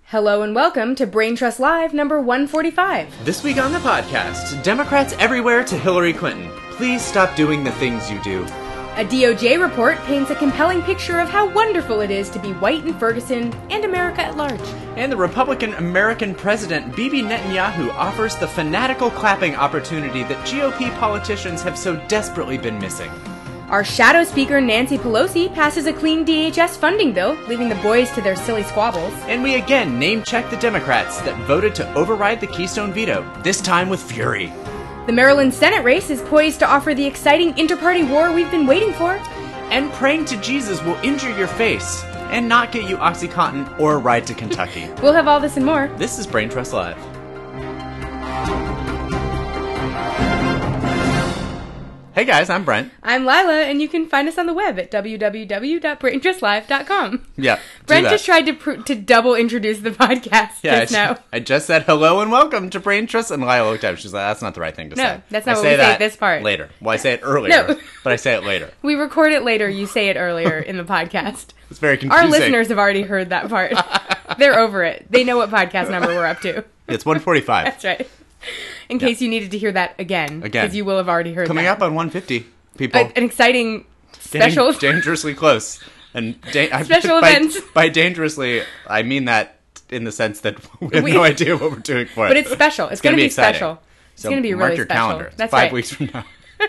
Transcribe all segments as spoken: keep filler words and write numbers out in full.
Hello and welcome to Brain Trust Live number one forty-five. This week on the podcast, Democrats everywhere to Hillary Clinton. Please stop doing the things you do. A D O J report paints a compelling picture of how wonderful it is to be white in Ferguson and America at large. And the Republican American president, Bibi Netanyahu, offers the fanatical clapping opportunity that G O P politicians have so desperately been missing. Our shadow speaker, Nancy Pelosi, passes a clean D H S funding bill, leaving the boys to their silly squabbles. And we again name-check the Democrats that voted to override the Keystone veto, this time with fury. The Maryland Senate race is poised to offer the exciting inter-party war we've been waiting for. And praying to Jesus will injure your face and not get you OxyContin or a ride to Kentucky. We'll have all this and more. This is Brain Trust Live. Hey guys, I'm Brent. I'm Lila, and you can find us on the web at w w w dot brain trust live dot com. Yeah, Brent just tried to pr- to double introduce the podcast yeah, just I, now. I just said hello and welcome to Brain Trust, and Lila looked up. She's like, that's not the right thing to no, say. No, that's not I what say we that say at this part. Later. Well, I say it earlier, no. but I say it later. We record it later, you say it earlier in the podcast. It's very confusing. Our listeners have already heard that part. They're over it. They know what podcast number we're up to. It's one forty-five. That's right. In yeah. case you needed to hear that again. Again. Because you will have already heard Coming that. up on one fifty. People, a, an exciting special, dangerously close, and da- special I, by, events. By dangerously, I mean that in the sense that we have we, no idea what we're doing for it. But it's special. It's, it's going to be, be special. It's so going to be mark really your special. Calendar. It's That's five right. weeks from now.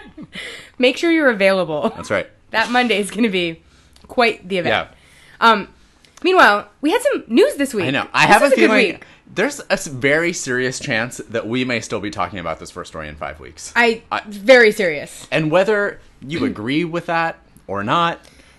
Make sure you're available. That's right. That Monday is going to be quite the event. Yeah. Um. Meanwhile, we had some news this week. I know. I this have a a feeling there's a very serious chance that we may still be talking about this first story in five weeks. I, I very serious. And whether you agree with that or not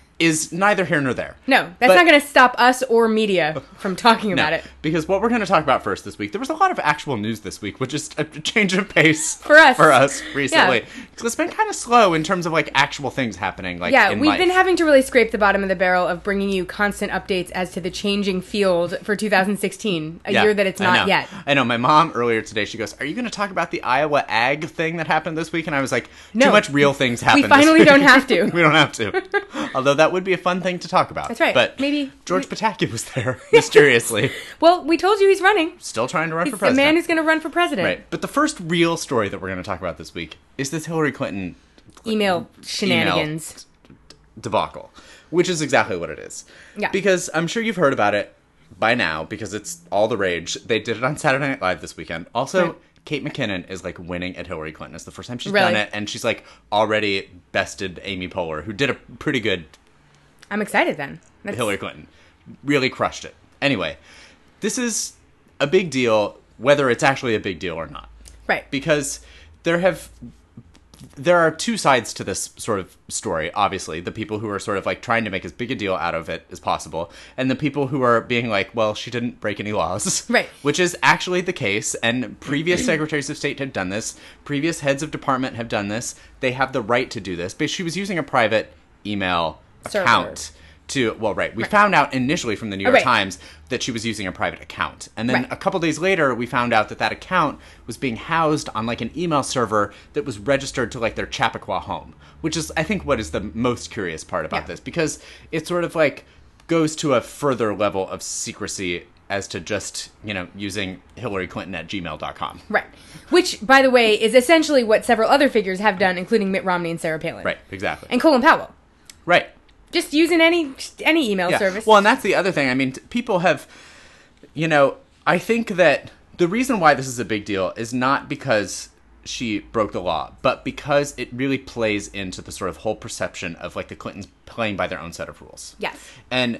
is neither here nor there. No, that's but, not going to stop us or media from talking about no, it. Because what we're going to talk about first this week, there was a lot of actual news this week, which is a change of pace for us. For us recently. Yeah. So it's been kind of slow in terms of like actual things happening. Like yeah, in we've life. been having to really scrape the bottom of the barrel of bringing you constant updates as to the changing field for two thousand sixteen, a yeah, year that it's not I know. yet. I know. My mom earlier today, she goes, "Are you going to talk about the Iowa ag thing that happened this week?" And I was like, no. "Too much real things happen." We finally this week. don't have to. We don't have to. Although that would be a fun thing to talk about. That's right. But maybe George Pataki was there mysteriously. Well, we told you he's running. Still trying to run he's for president. The man who's going to run for president. Right. But the first real story that we're going to talk about this week is this Hillary Clinton email shenanigans email debacle, which is exactly what it is. Yeah. Because I'm sure you've heard about it by now because it's all the rage. They did it on Saturday Night Live this weekend. Also, right. Kate McKinnon is like winning at Hillary Clinton. It's the first time she's really? done it, and she's like already bested Amy Poehler, who did a pretty good. I'm excited then. That's... Hillary Clinton really crushed it. Anyway, this is a big deal, whether it's actually a big deal or not. Right. Because there have there are two sides to this sort of story, obviously. The people who are sort of like trying to make as big a deal out of it as possible, and the people who are being like, well, she didn't break any laws. Right. Which is actually the case, and previous secretaries of state have done this. Previous heads of department have done this. They have the right to do this. But she was using a private email Server. account. To, well, right. We right. found out initially from the New York right. Times that she was using a private account. And then right. a couple days later, we found out that that account was being housed on, like, an email server that was registered to, like, their Chappaqua home. Which is, I think, what is the most curious part about yeah. this. Because it sort of, like, goes to a further level of secrecy as to just, you know, using Hillary Clinton at gmail dot com. Right. Which, by the way, is essentially what several other figures have done, including Mitt Romney and Sarah Palin. Right, exactly. And Colin Powell. Right. Just using any any email yeah. service. Well, and that's the other thing. I mean, t- people have, you know, I think that the reason why this is a big deal is not because she broke the law, but because it really plays into the sort of whole perception of, like, the Clintons playing by their own set of rules. Yes. And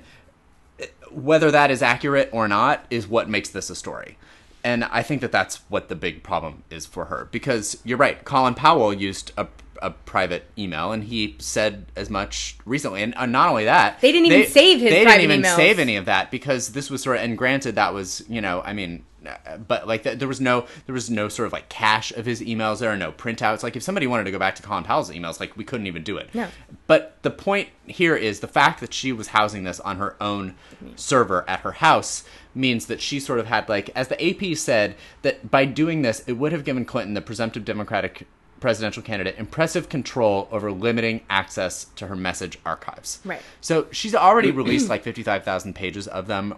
whether that is accurate or not is what makes this a story. And I think that that's what the big problem is for her. Because you're right, Colin Powell used a a private email, and he said as much recently. And uh, not only that, they didn't even they, save his they private didn't even emails. save any of that because this was sort of, and granted that was, you know, I mean, but like th- there was no, there was no sort of like cache of his emails. There are no printouts. Like if somebody wanted to go back to Colin Powell's emails, like we couldn't even do it. No. But the point here is the fact that she was housing this on her own server at her house means that she sort of had, like, as the A P said, that by doing this, it would have given Clinton, the presumptive Democratic presidential candidate, impressive control over limiting access to her message archives. Right. So she's already released like fifty-five thousand pages of them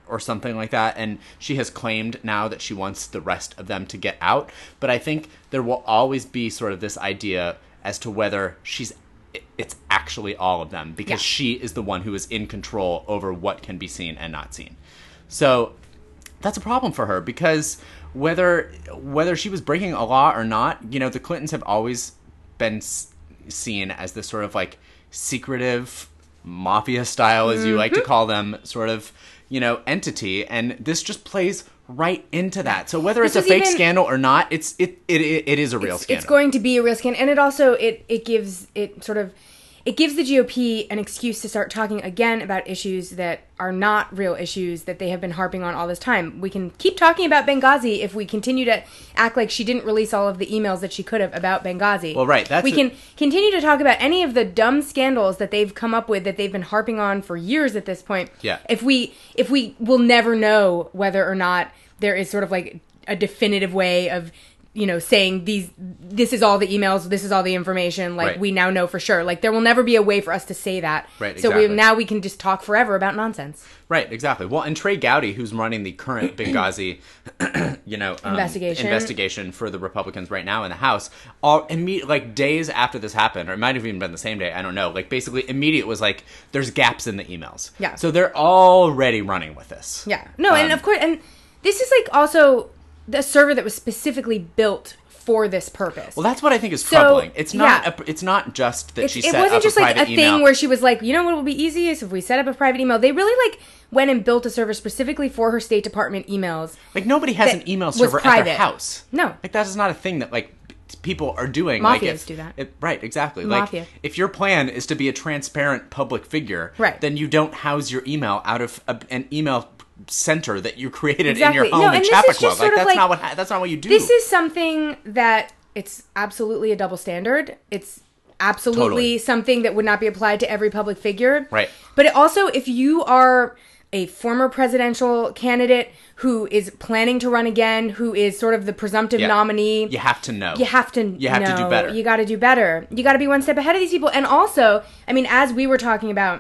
or something like that. And she has claimed now that she wants the rest of them to get out. But I think there will always be sort of this idea as to whether she's it's actually all of them, because yeah. she is the one who is in control over what can be seen and not seen. So that's a problem for her, because whether whether she was breaking a law or not, you know, the Clintons have always been s- seen as this sort of like secretive mafia style, as you mm-hmm. like to call them, sort of, you know, entity, and this just plays right into that. So whether this it's a fake even, scandal or not, it's it it it is a real it's, scandal. It's going to be a real scandal, and it also it it gives it sort of it gives the G O P an excuse to start talking again about issues that are not real issues that they have been harping on all this time. We can keep talking about Benghazi if we continue to act like she didn't release all of the emails that she could have about Benghazi. Well, right. That's we a- can continue to talk about any of the dumb scandals that they've come up with that they've been harping on for years at this point. Yeah. If we if we will never know whether or not there is sort of like a definitive way of, you know, saying these, this is all the emails, this is all the information, like, right. we now know for sure. Like, there will never be a way for us to say that. Right, so exactly. we now we can just talk forever about nonsense. Right, exactly. Well, and Trey Gowdy, who's running the current Benghazi, you know, um, investigation investigation for the Republicans right now in the House, all imme- like days after this happened, or it might have even been the same day, I don't know. Like, basically, immediate was like, there's gaps in the emails. Yeah. So they're already running with this. Yeah. No, um, and of course, and this is like also the server that was specifically built for this purpose. Well, that's what I think is so, troubling. It's not. Yeah. A, it's not just that it's, she it set wasn't up just a like private a email. thing where she was like, you know what will be easiest if we set up a private email. They really like went and built a server specifically for her State Department emails. Like, nobody has an email server at their house. No, like that is not a thing that like people are doing. Mafias like if, do that. It, right, exactly. Mafia. Like, if your plan is to be a transparent public figure, right. then you don't house your email out of a, an email center that you created exactly. in your home no, in and Chappaqua. This is just like sort of that's like, not what that's not what you do. This is something that it's absolutely a double standard. It's absolutely Totally. something that would not be applied to every public figure. Right. But it also, if you are a former presidential candidate who is planning to run again, who is sort of the presumptive Yeah. nominee, You have to know. You have to You have know. to do better. You got to do better. You got to be one step ahead of these people. And also, I mean, as we were talking about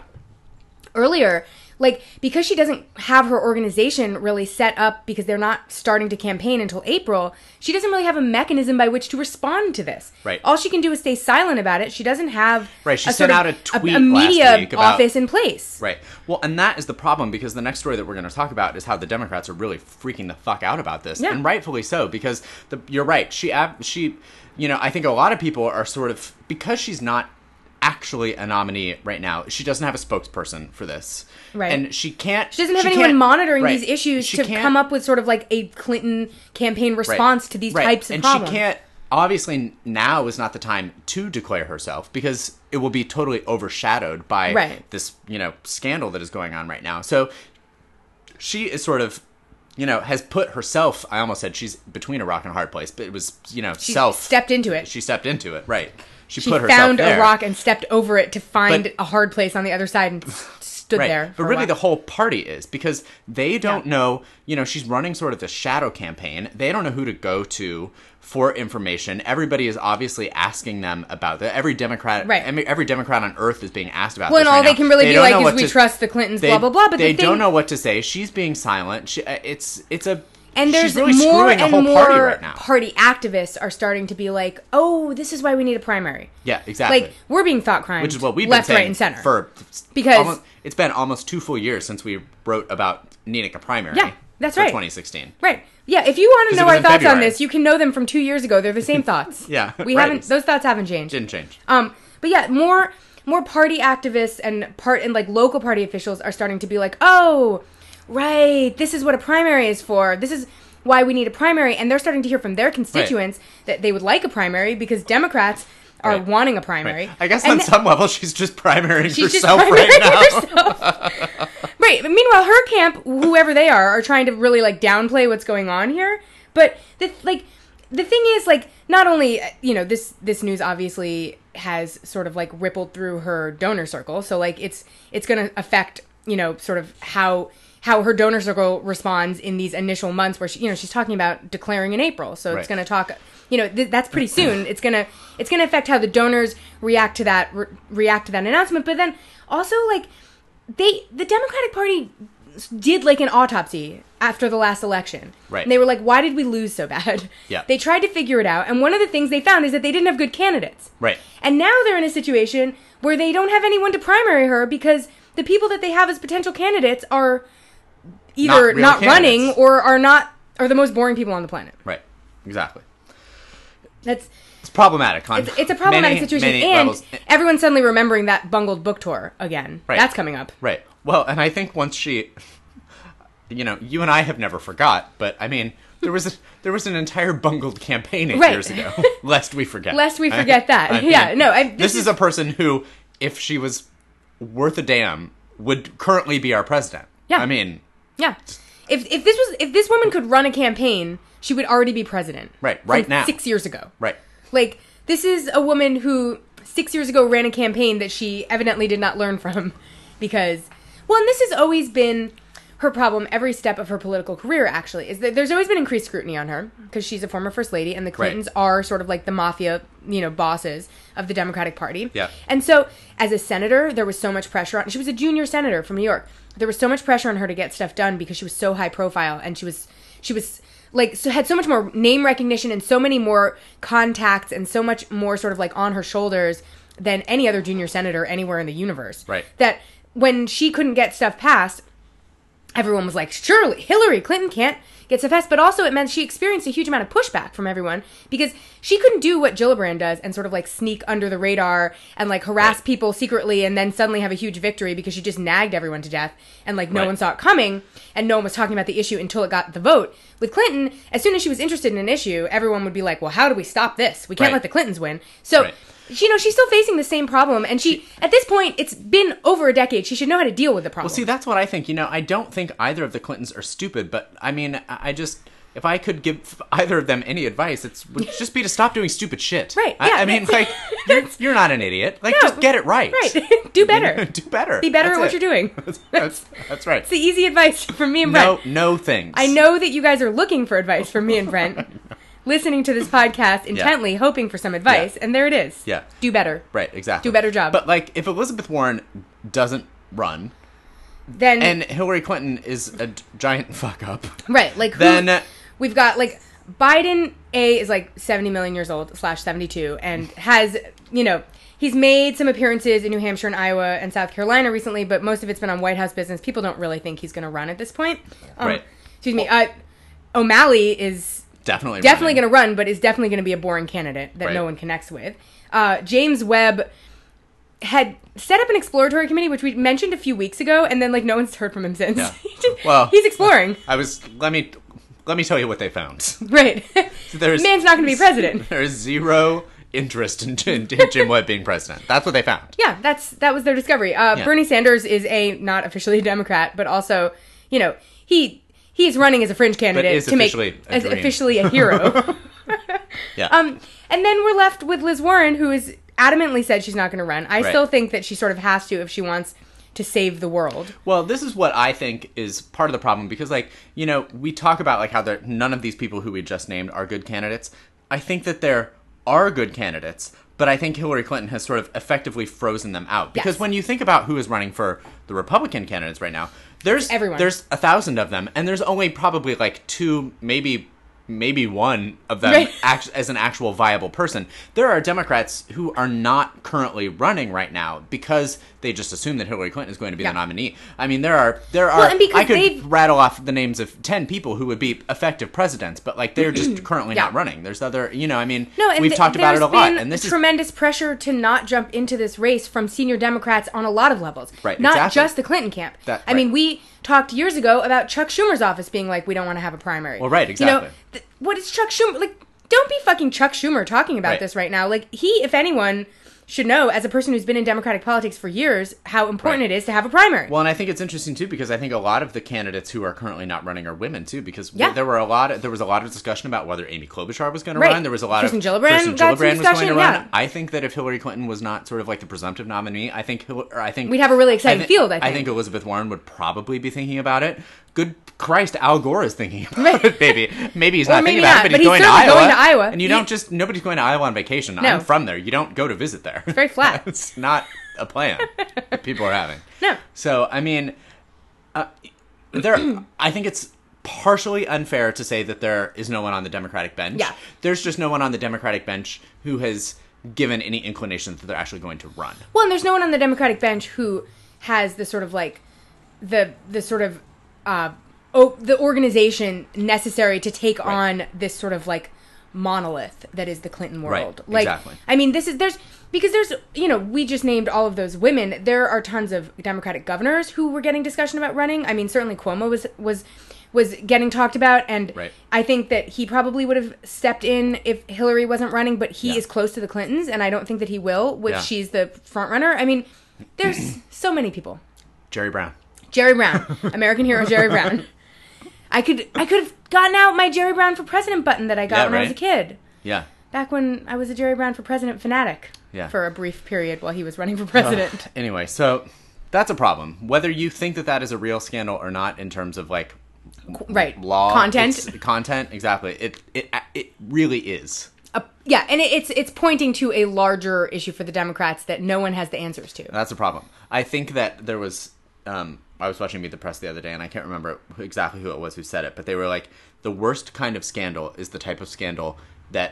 earlier, like, because she doesn't have her organization really set up because they're not starting to campaign until April, she doesn't really have a mechanism by which to respond to this. Right. All she can do is stay silent about it. She doesn't have Right, she a sent sort out of a tweet a, a media last week about- office in place. Right. Well, and that is the problem, because the next story that we're going to talk about is how the Democrats are really freaking the fuck out about this, Yeah. and rightfully so, because the, you're right. She, ab- she, you know, I think a lot of people are sort of, because she's not actually a nominee right now, she doesn't have a spokesperson for this, Right. and she can't. She doesn't have she anyone can't- monitoring right. these issues She to can't- come up with sort of like a Clinton campaign response right. to these right. types of and problems. she can't. Obviously, now is not the time to declare herself, because it will be totally overshadowed by Right. this, you know, scandal that is going on right now. So she is sort of, you know, has put herself, I almost said she's between a rock and a hard place, but it was, you know, She self. stepped into it. She stepped into it, right. She, She put herself found there. a rock and stepped over it to find But- a hard place on the other side and s- stood Right. there. But for a really while. the whole party is, because they don't Yeah. know, you know, she's running sort of the shadow campaign. They don't know who to go to for information. Everybody is obviously asking them about that. Every Democrat, Right. every, every Democrat on earth is being asked about Well, this and all right they now. can really be don't like know is what we to- trust the Clintons, they, blah, blah, blah. But they the thing, don't know what to say. She's being silent. She, uh, it's, it's a, And there's she's really more screwing the and whole more party right now. party activists are starting to be like, oh, this is why we need a primary. Yeah, exactly. Like, we're being thought crimes Which is what we've left, been saying right, and center. for Because- almost, it's been almost two full years since we wrote about needing a primary. Yeah, that's for right. twenty sixteen. Right. Yeah, if you want to 'Cause it know was our in thoughts on February. this, you can know them from two years ago. They're the same thoughts. Yeah, We right. haven't, those thoughts haven't changed. Didn't change. Um, but yeah, more more party activists and part and like local party officials are starting to be like, oh, right, this is what a primary is for. This is why we need a primary, and they're starting to hear from their constituents that they would like a primary because Democrats are Right. wanting a primary. Right. I guess And on th- some level she's just primarying she's just herself primarying right now. herself. Right. But meanwhile, her camp, whoever they are, are trying to really like downplay what's going on here. But the like the thing is, like, not only, you know, this this news obviously has sort of like rippled through her donor circle, so like it's it's going to affect, you know, sort of how how her donor circle responds in these initial months where she, you know, she's talking about declaring in April, so Right. it's going to talk, you know, th- that's pretty soon. It's gonna it's gonna affect how the donors react to that re- react to that announcement, but then also like they the Democratic Party did like an autopsy after the last election. Right. And they were like, why did we lose so bad? Yeah. They tried to figure it out. And one of the things they found is that they didn't have good candidates. Right. And now they're in a situation where they don't have anyone to primary her because the people that they have as potential candidates are either Not not, running or are not are the most boring people on the planet. Right. Exactly. That's It's problematic. On it's, it's a problematic many, situation, many and levels. everyone's suddenly remembering that bungled book tour again. Right. That's coming up. Right. Well, and I think once she, you know, you and I have never forgot, but I mean, there was a, there was an entire bungled campaign eight Right. years ago. Lest we forget. Lest we forget I- that. I mean, Yeah, no, I- This, this is, is- a person who, if she was worth a damn, would currently be our president. Yeah. I mean, Yeah. If if this was if this woman could run a campaign, she would already be president. Right, from right now. Six years ago. right. Like, this is a woman who six years ago ran a campaign that she evidently did not learn from because, well, and this has always been her problem every step of her political career, actually, is that there's always been increased scrutiny on her because she's a former first lady and the Clintons Right. are sort of like the mafia, you know, bosses of the Democratic Party. Yeah. And so, as a senator, there was so much pressure on, she was a junior senator from New York. There was so much pressure on her to get stuff done because she was so high profile and she was, she was, like, so had so much more name recognition and so many more contacts and so much more sort of like on her shoulders than any other junior senator anywhere in the universe. Right. That when she couldn't get stuff passed, everyone was like, surely Hillary Clinton can't get stuff passed. But also it meant she experienced a huge amount of pushback from everyone because she couldn't do what Gillibrand does and sort of like sneak under the radar and like harass Right. people secretly and then suddenly have a huge victory because she just nagged everyone to death and like no Right. one saw it coming and no one was talking about the issue until it got the vote. With Clinton, as soon as she was interested in an issue, everyone would be like, well, how do we stop this? We can't Right. let the Clintons win. So, Right. you know, she's still facing the same problem. And she, at this point, it's been over a decade. She should know how to deal with the problem. Well, see, that's what I think. You know, I don't think either of the Clintons are stupid, but I mean, I I just, if I could give either of them any advice, it would just be to stop doing stupid shit. Right, I, yeah, I mean, that's- like, you're, you're not an idiot. Like, No. just get it right. Right. Do better. Do better. Be better That's at what it. you're doing. That's, that's, that's right. It's the easy advice from me and No, Brent. no things. I know that you guys are looking for advice from me and Brent, listening to this podcast intently, hoping for some advice, Yeah. and there it is. Yeah. Do better. Right, exactly. Do a better job. But, like, if Elizabeth Warren doesn't run, Then, and Hillary Clinton is a d- giant fuck up, right, like, who, then, uh, we've got, like, Biden, A, is, like, seventy million years old, slash seventy-two, and has, you know, he's made some appearances in New Hampshire and Iowa and South Carolina recently, but most of it's been on White House business. People don't really think he's going to run at this point. Um, Right. Excuse me. Uh, O'Malley is definitely definitely running. going to run, but is definitely going to be a boring candidate that Right. no one connects with. Uh, James Webb had set up an exploratory committee, which we mentioned a few weeks ago, and then like no one's heard from him since. Yeah. Well, he's exploring. I was, let me, let me tell you what they found. Right. There's, Man's not going to be president. There's zero interest in, in, in Jim Webb being president. That's what they found. Yeah, that's that was their discovery. Uh, Yeah. Bernie Sanders is a not officially a Democrat, but also, you know, he he's running as a fringe candidate is to make officially a as dream. officially a hero. Yeah. Um, and then we're left with Liz Warren, who has adamantly said she's not going to run. I Right. still think that she sort of has to if she wants to save the world. Well, this is what I think is part of the problem because, like, you know, we talk about like how there, none of these people who we just named are good candidates. I think that there are good candidates, but I think Hillary Clinton has sort of effectively frozen them out because Yes. when you think about who is running for the Republican candidates right now, there's Everyone. there's a thousand of them, and there's only probably like two, maybe. Maybe one of them Right. act, as an actual viable person. There are Democrats who are not currently running right now because they just assume that Hillary Clinton is going to be Yeah. the nominee. I mean, there are there are. Well, and because I could they've- rattle off the names of ten people who would be effective presidents, but like they're just currently Yeah. not running. There's other, you know, I mean, No, and we've th- talked about it a there's lot, been and this is tremendous pressure to not jump into this race from senior Democrats on a lot of levels. Right, Not exactly. just the Clinton camp. That- I mean, right. we talked years ago about Chuck Schumer's office being like, we don't want to have a primary. Well, right, You know, exactly. th- what is Chuck Schumer like? Don't be fucking Chuck Schumer talking about Right. this right now. Like, he, if anyone, should know, as a person who's been in Democratic politics for years, how important Right. it is to have a primary. Well, and I think it's interesting too because I think a lot of the candidates who are currently not running are women too. Because Yeah. there were a lot, of, there was a lot of discussion about whether Amy Klobuchar was going to Right. run. There was a lot Kirsten of Gillibrand Kirsten got some Gillibrand was going discussion, to run. yeah. I think that if Hillary Clinton was not sort of like the presumptive nominee, I think Hil- or I think We'd have a really exciting thi- field, I think. Elizabeth Warren would probably be thinking about it. Good Christ, Al Gore is thinking about it. Maybe, maybe he's Or not maybe thinking about not, it, but, but he's he's going to, certainly Iowa, going to Iowa. And you He- don't just nobody's going to Iowa on vacation. No. I'm from there. You don't go to visit there. It's very flat. It's not a plan that people are having. No. So, I mean, uh, there, I think it's partially unfair to say that there is no one on the Democratic bench. Yeah. There's just no one on the Democratic bench who has given any inclination that they're actually going to run. Well, and there's no one on the Democratic bench who has the sort of like the the sort of uh, oh, the organization necessary to take right. on this sort of like monolith that is the Clinton world. Right. Like, exactly. I mean, this is there's because there's you know we just named all of those women. There are tons of Democratic governors who were getting discussion about running. I mean, certainly Cuomo was was. was getting talked about, and right. I think that he probably would have stepped in if Hillary wasn't running, but he yeah. is close to the Clintons, and I don't think that he will, which yeah. she's the front runner. I mean, there's so many people. Jerry Brown. Jerry Brown. American hero Jerry Brown. I could I could have gotten out my Jerry Brown for President button that I got yeah, when right? I was a kid. Yeah. Back when I was a Jerry Brown for President fanatic. Yeah. For a brief period while he was running for president. Uh, anyway, so that's a problem. Whether you think that that is a real scandal or not in terms of like right law content content exactly it it it really is uh, yeah and it, it's it's pointing to a larger issue for the Democrats that no one has the answers to. That's a problem. I think that there was um I was watching Meet the Press the other day, and I can't remember exactly who it was who said it, but they were like, the worst kind of scandal is the type of scandal that,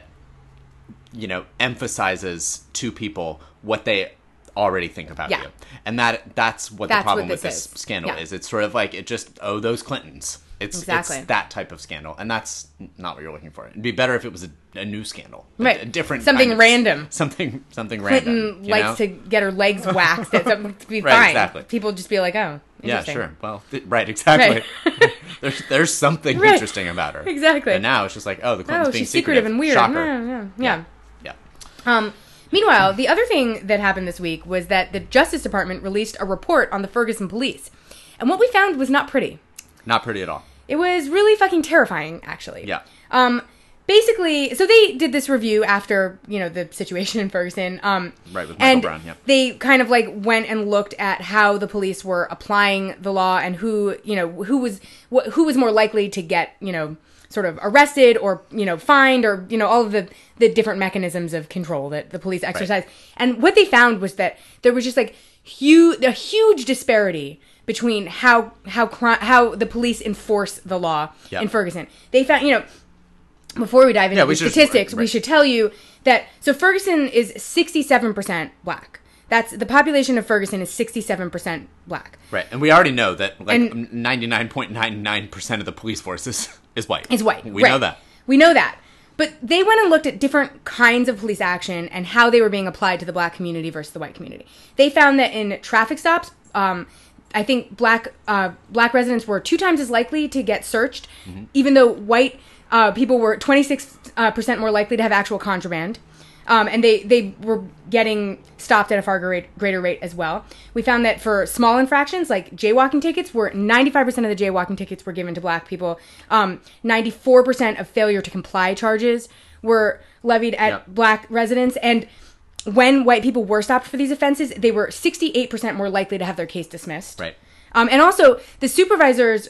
you know, emphasizes to people what they already think about yeah. you. And that that's what that's the problem what with this this is. scandal yeah. is. It's sort of like, it just, oh, those Clintons. It's, exactly. it's that type of scandal, and that's not what you're looking for. It'd be better if it was a, a new scandal. Right. A, a different Something kind of, random. Something something Clinton random. You likes know? to get her legs waxed. It's to be Right, fine. exactly. People just be like, oh, yeah, interesting. sure. Well, th- right, exactly. Right. there's there's something right. interesting about her. Exactly. And now it's just like, oh, the Clintons oh, being she's secretive, secretive and weird. Shocker. Yeah, yeah, yeah. yeah. yeah. Um, meanwhile, the other thing that happened this week was that the Justice Department released a report on the Ferguson police. And what we found was not pretty. Not pretty at all. It was really fucking terrifying, actually. Yeah. Um, basically, so they did this review after, you know, the situation in Ferguson. Um, right, with Michael and Brown, yeah. They kind of, like, went and looked at how the police were applying the law and who, you know, who was wh- who was more likely to get, you know, sort of arrested or, you know, fined or, you know, all of the, the different mechanisms of control that the police exercise. Right. And what they found was that there was just, like, huge, a huge disparity between how how cri- how the police enforce the law yep. in Ferguson. They found, you know, before we dive into yeah, the statistics, just, right. we should tell you that, so Ferguson is sixty-seven percent black. That's, the population of Ferguson is sixty-seven percent black. Right, and we already know that, like, and, ninety-nine point nine nine percent of the police force is, is white. Is white, We right. know that. We know that. But they went and looked at different kinds of police action and how they were being applied to the black community versus the white community. They found that in traffic stops, um, I think black uh, black residents were two times as likely to get searched, mm-hmm. even though white uh, people were twenty-six percent more likely to have actual contraband. Um, and they, they were getting stopped at a far great, greater rate as well. We found that for small infractions, like jaywalking tickets, were ninety-five percent of the jaywalking tickets were given to black people. Um, ninety-four percent of failure to comply charges were levied at yep. black residents. And when white people were stopped for these offenses, they were sixty-eight percent more likely to have their case dismissed. Right. Um, and also, the supervisors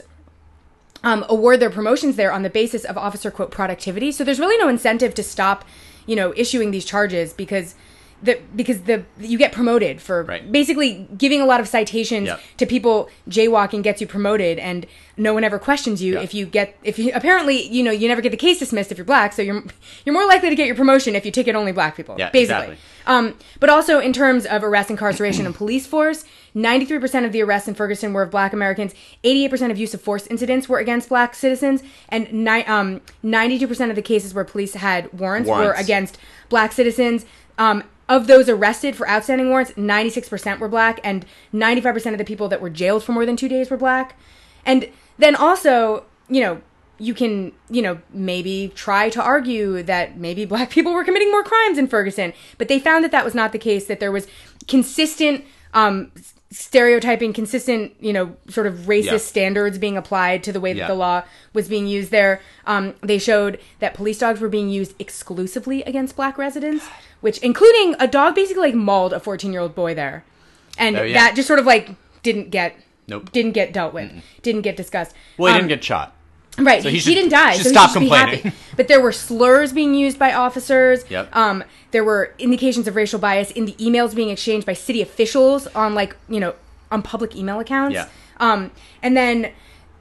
um, award their promotions there on the basis of officer, quote, productivity. So there's really no incentive to stop, you know, issuing these charges because the because the you get promoted for right. basically giving a lot of citations yep. to people. Jaywalking gets you promoted, and no one ever questions you yep. if you get if you apparently you know you never get the case dismissed if you're black. So you're you're more likely to get your promotion if you ticket only black people. Yeah, basically. Exactly. Um, but also in terms of arrest, incarceration, and police force, ninety-three percent of the arrests in Ferguson were of black Americans, eighty-eight percent of use of force incidents were against black citizens, and ni- um, ninety-two percent of the cases where police had warrants, warrants. were against black citizens. Um, of those arrested for outstanding warrants, ninety-six percent were black, and ninety-five percent of the people that were jailed for more than two days were black. And then also, you know, you can, you know, maybe try to argue that maybe black people were committing more crimes in Ferguson, but they found that that was not the case, that there was consistent um, stereotyping, consistent, you know, sort of racist yeah. standards being applied to the way that yeah. the law was being used there. Um, they showed that police dogs were being used exclusively against black residents, which, including a dog basically like mauled a fourteen-year-old boy there. And oh, yeah. that just sort of like didn't get, nope. didn't get dealt with, Mm-mm. didn't get discussed. Well, he um, didn't get shot. Right, so he, he, should, he didn't die, should so stop he should complaining. Be happy. But there were slurs being used by officers. Yep. Um, there were indications of racial bias in the emails being exchanged by city officials on, like, you know, on public email accounts. Yeah. Um, and then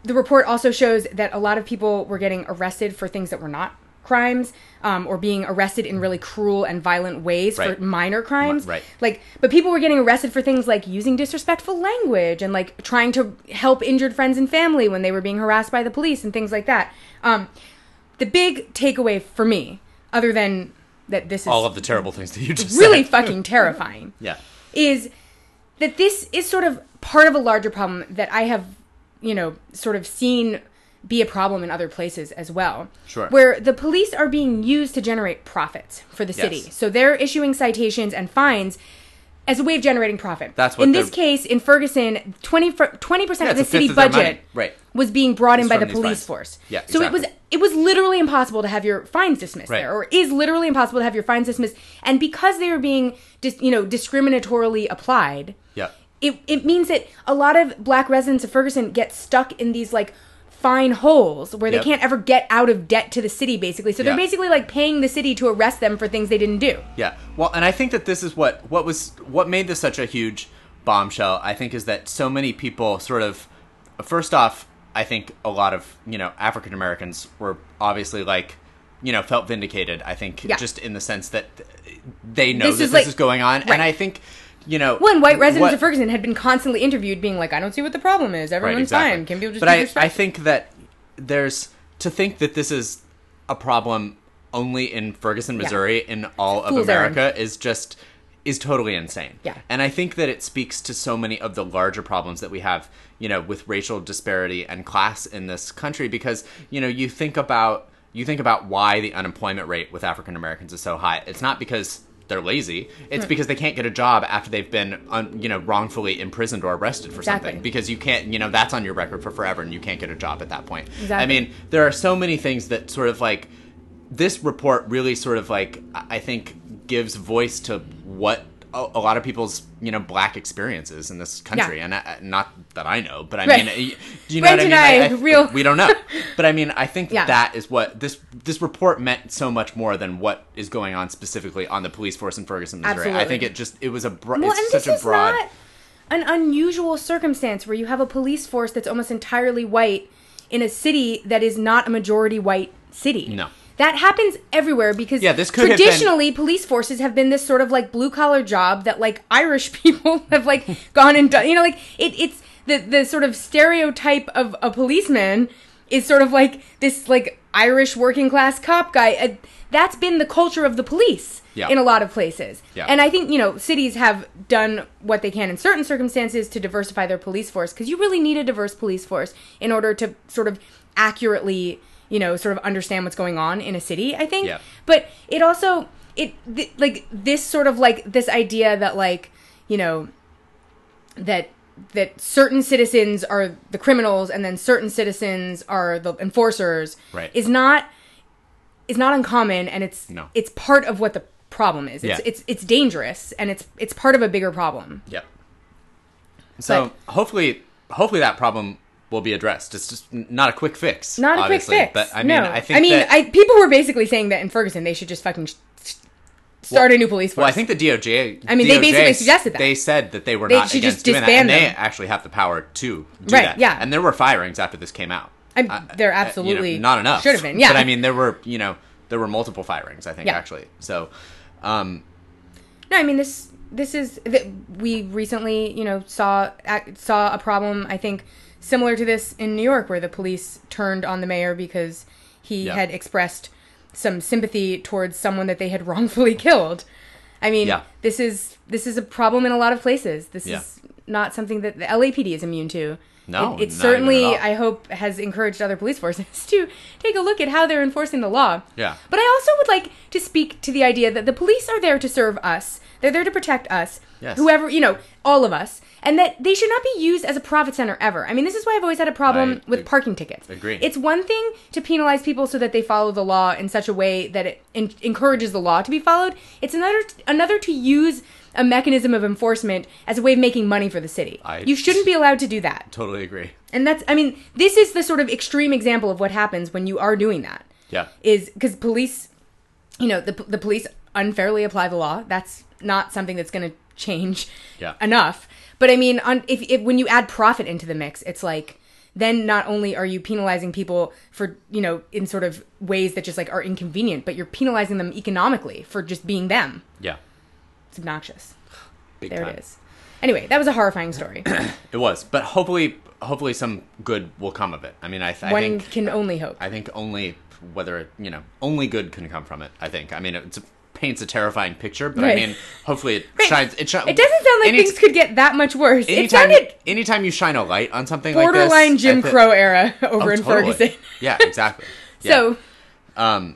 the report also shows that a lot of people were getting arrested for things that were not crimes, um, or being arrested in really cruel and violent ways Right. for minor crimes. Right. Like, but people were getting arrested for things like using disrespectful language and like trying to help injured friends and family when they were being harassed by the police and things like that. Um, the big takeaway for me, other than that this is All of the terrible things that you just really said. fucking terrifying, Yeah. is that this is sort of part of a larger problem that I have, you know, sort of seen be a problem in other places as well. Sure. Where the police are being used to generate profits for the Yes. city. So they're issuing citations and fines as a way of generating profit. That's what in this they're- case, in Ferguson, twenty percent Yeah, of the it's a fifth city of their money. budget Right. was being brought in It's by from the these police fines. force. Yeah, So it was exactly. it was literally impossible to have your fines dismissed Right. there, or is literally impossible to have your fines dismissed. And because they are being, dis, you know, discriminatorily applied, Yeah. it it means that a lot of black residents of Ferguson get stuck in these like fine holes where they Yep. can't ever get out of debt to the city, basically. So they're Yeah. basically like paying the city to arrest them for things they didn't do. Yeah. Well, and I think that this is what what was what made this such a huge bombshell. I think is that so many people sort of first off, I think a lot of, you know, African Americans were obviously like, you know, felt vindicated. I think Yeah. just in the sense that they know This that is this like- is going on, right. and I think, you know, Well, and white residents what- of Ferguson had been constantly interviewed being like, I don't see what the problem is. Everyone's Right, exactly. fine. Can people just but be I, I respectful? think that there's to think that this is a problem only in Ferguson, Yeah. Missouri, in all of Fool's America errand. is just is totally insane. Yeah. And I think that it speaks to so many of the larger problems that we have, you know, with racial disparity and class in this country, because, you know, you think about you think about why the unemployment rate with African Americans is so high. It's not because they're lazy. It's Hmm. because they can't get a job after they've been, un, you know, wrongfully imprisoned or arrested for Exactly. something. Because you can't, you know, that's on your record for forever, and you can't get a job at that point. Exactly. I mean, there are so many things that sort of like this report really sort of like I think gives voice to what a, a lot of people's, you know, black experiences in this country, Yeah. and I, not that I know, but I Right. mean, y- do you know Brent what I mean? and I, real- we don't know, but I mean, I think Yeah. that is what this this report meant so much more than what is going on specifically on the police force in Ferguson, Missouri. I Absolutely. think it just it was a bro- Well, it's and such this a is broad. not an unusual circumstance where you have a police force that's almost entirely white in a city that is not a majority white city. No. That happens everywhere because Yeah, this could have been- traditionally police forces have been this sort of like blue collar job that like Irish people have like gone and done. You know, like it, it's the the sort of stereotype of a policeman is sort of like this like Irish working class cop guy. Uh, that's been the culture of the police Yeah. in a lot of places. Yeah. And I think, you know, cities have done what they can in certain circumstances to diversify their police force, because you really need a diverse police force in order to sort of accurately, you know, sort of understand what's going on in a city, I think. Yeah. But it also, it, th- like, this sort of, like, this idea that, like, you know, that that certain citizens are the criminals and then certain citizens are the enforcers Right. is not is not uncommon, and it's No. it's part of what the problem is. It's Yeah. it's it's dangerous, and it's it's part of a bigger problem. Yep. So hopefully, hopefully that problem will be addressed. It's just n- not a quick fix. Not a obviously, quick fix. But I mean, no. I think I mean, that, I, people were basically saying that in Ferguson they should just fucking sh- sh- start Well- a new police force. Well, I think the D O J. I mean, they D O J basically suggested that. They said that they were They not should against just doing that, disband and they them. actually have the power to do Right, that. yeah. And there were firings after this came out. I'm- Uh, there uh, you know, absolutely not enough. should have been, yeah. But I mean, there were you know there were multiple firings. I think Yeah. actually. So, um, No, I mean this. This is that we recently, you know, saw ac- saw a problem. I think similar to this in New York, where the police turned on the mayor because he Yeah. had expressed some sympathy towards someone that they had wrongfully killed. I mean, Yeah. this is this is a problem in a lot of places. This Yeah. is not something that the L A P D is immune to. No, it, it not certainly, even at all. I hope, has encouraged other police forces to take a look at how they're enforcing the law. Yeah. But I also would like to speak to the idea that the police are there to serve us. They're there to protect us. Yes. Whoever, you know, all of us. And that they should not be used as a profit center ever. I mean, this is why I've always had a problem I with ag- parking tickets. agree. It's one thing to penalize people so that they follow the law in such a way that it en- encourages the law to be followed. It's another another to use a mechanism of enforcement as a way of making money for the city. I- You shouldn't be allowed to do that. totally agree. And that's, I mean, this is the sort of extreme example of what happens when you are doing that. Yeah. Is because police, you know, the the police unfairly apply the law. That's not something that's going to change Yeah. enough. But I mean, on, if, if when you add profit into the mix, it's like then not only are you penalizing people for, you know, in sort of ways that just like are inconvenient, but you're penalizing them economically for just being them. Yeah. It's obnoxious. Big there time. it is. Anyway, that was a horrifying story. It was, but hopefully, hopefully some good will come of it. I mean, I, th- I One think can only hope. I think only whether you know only good can come from it. I think. I mean, it paints a terrifying picture, but Right. I mean, hopefully it Right. shines. It, shi- It doesn't sound like any- things could get that much worse. It Anytime, sounded anytime you shine a light on something like this, borderline Jim I thi- Crow era over Oh, in totally. Ferguson. Yeah, exactly. Yeah. So, um,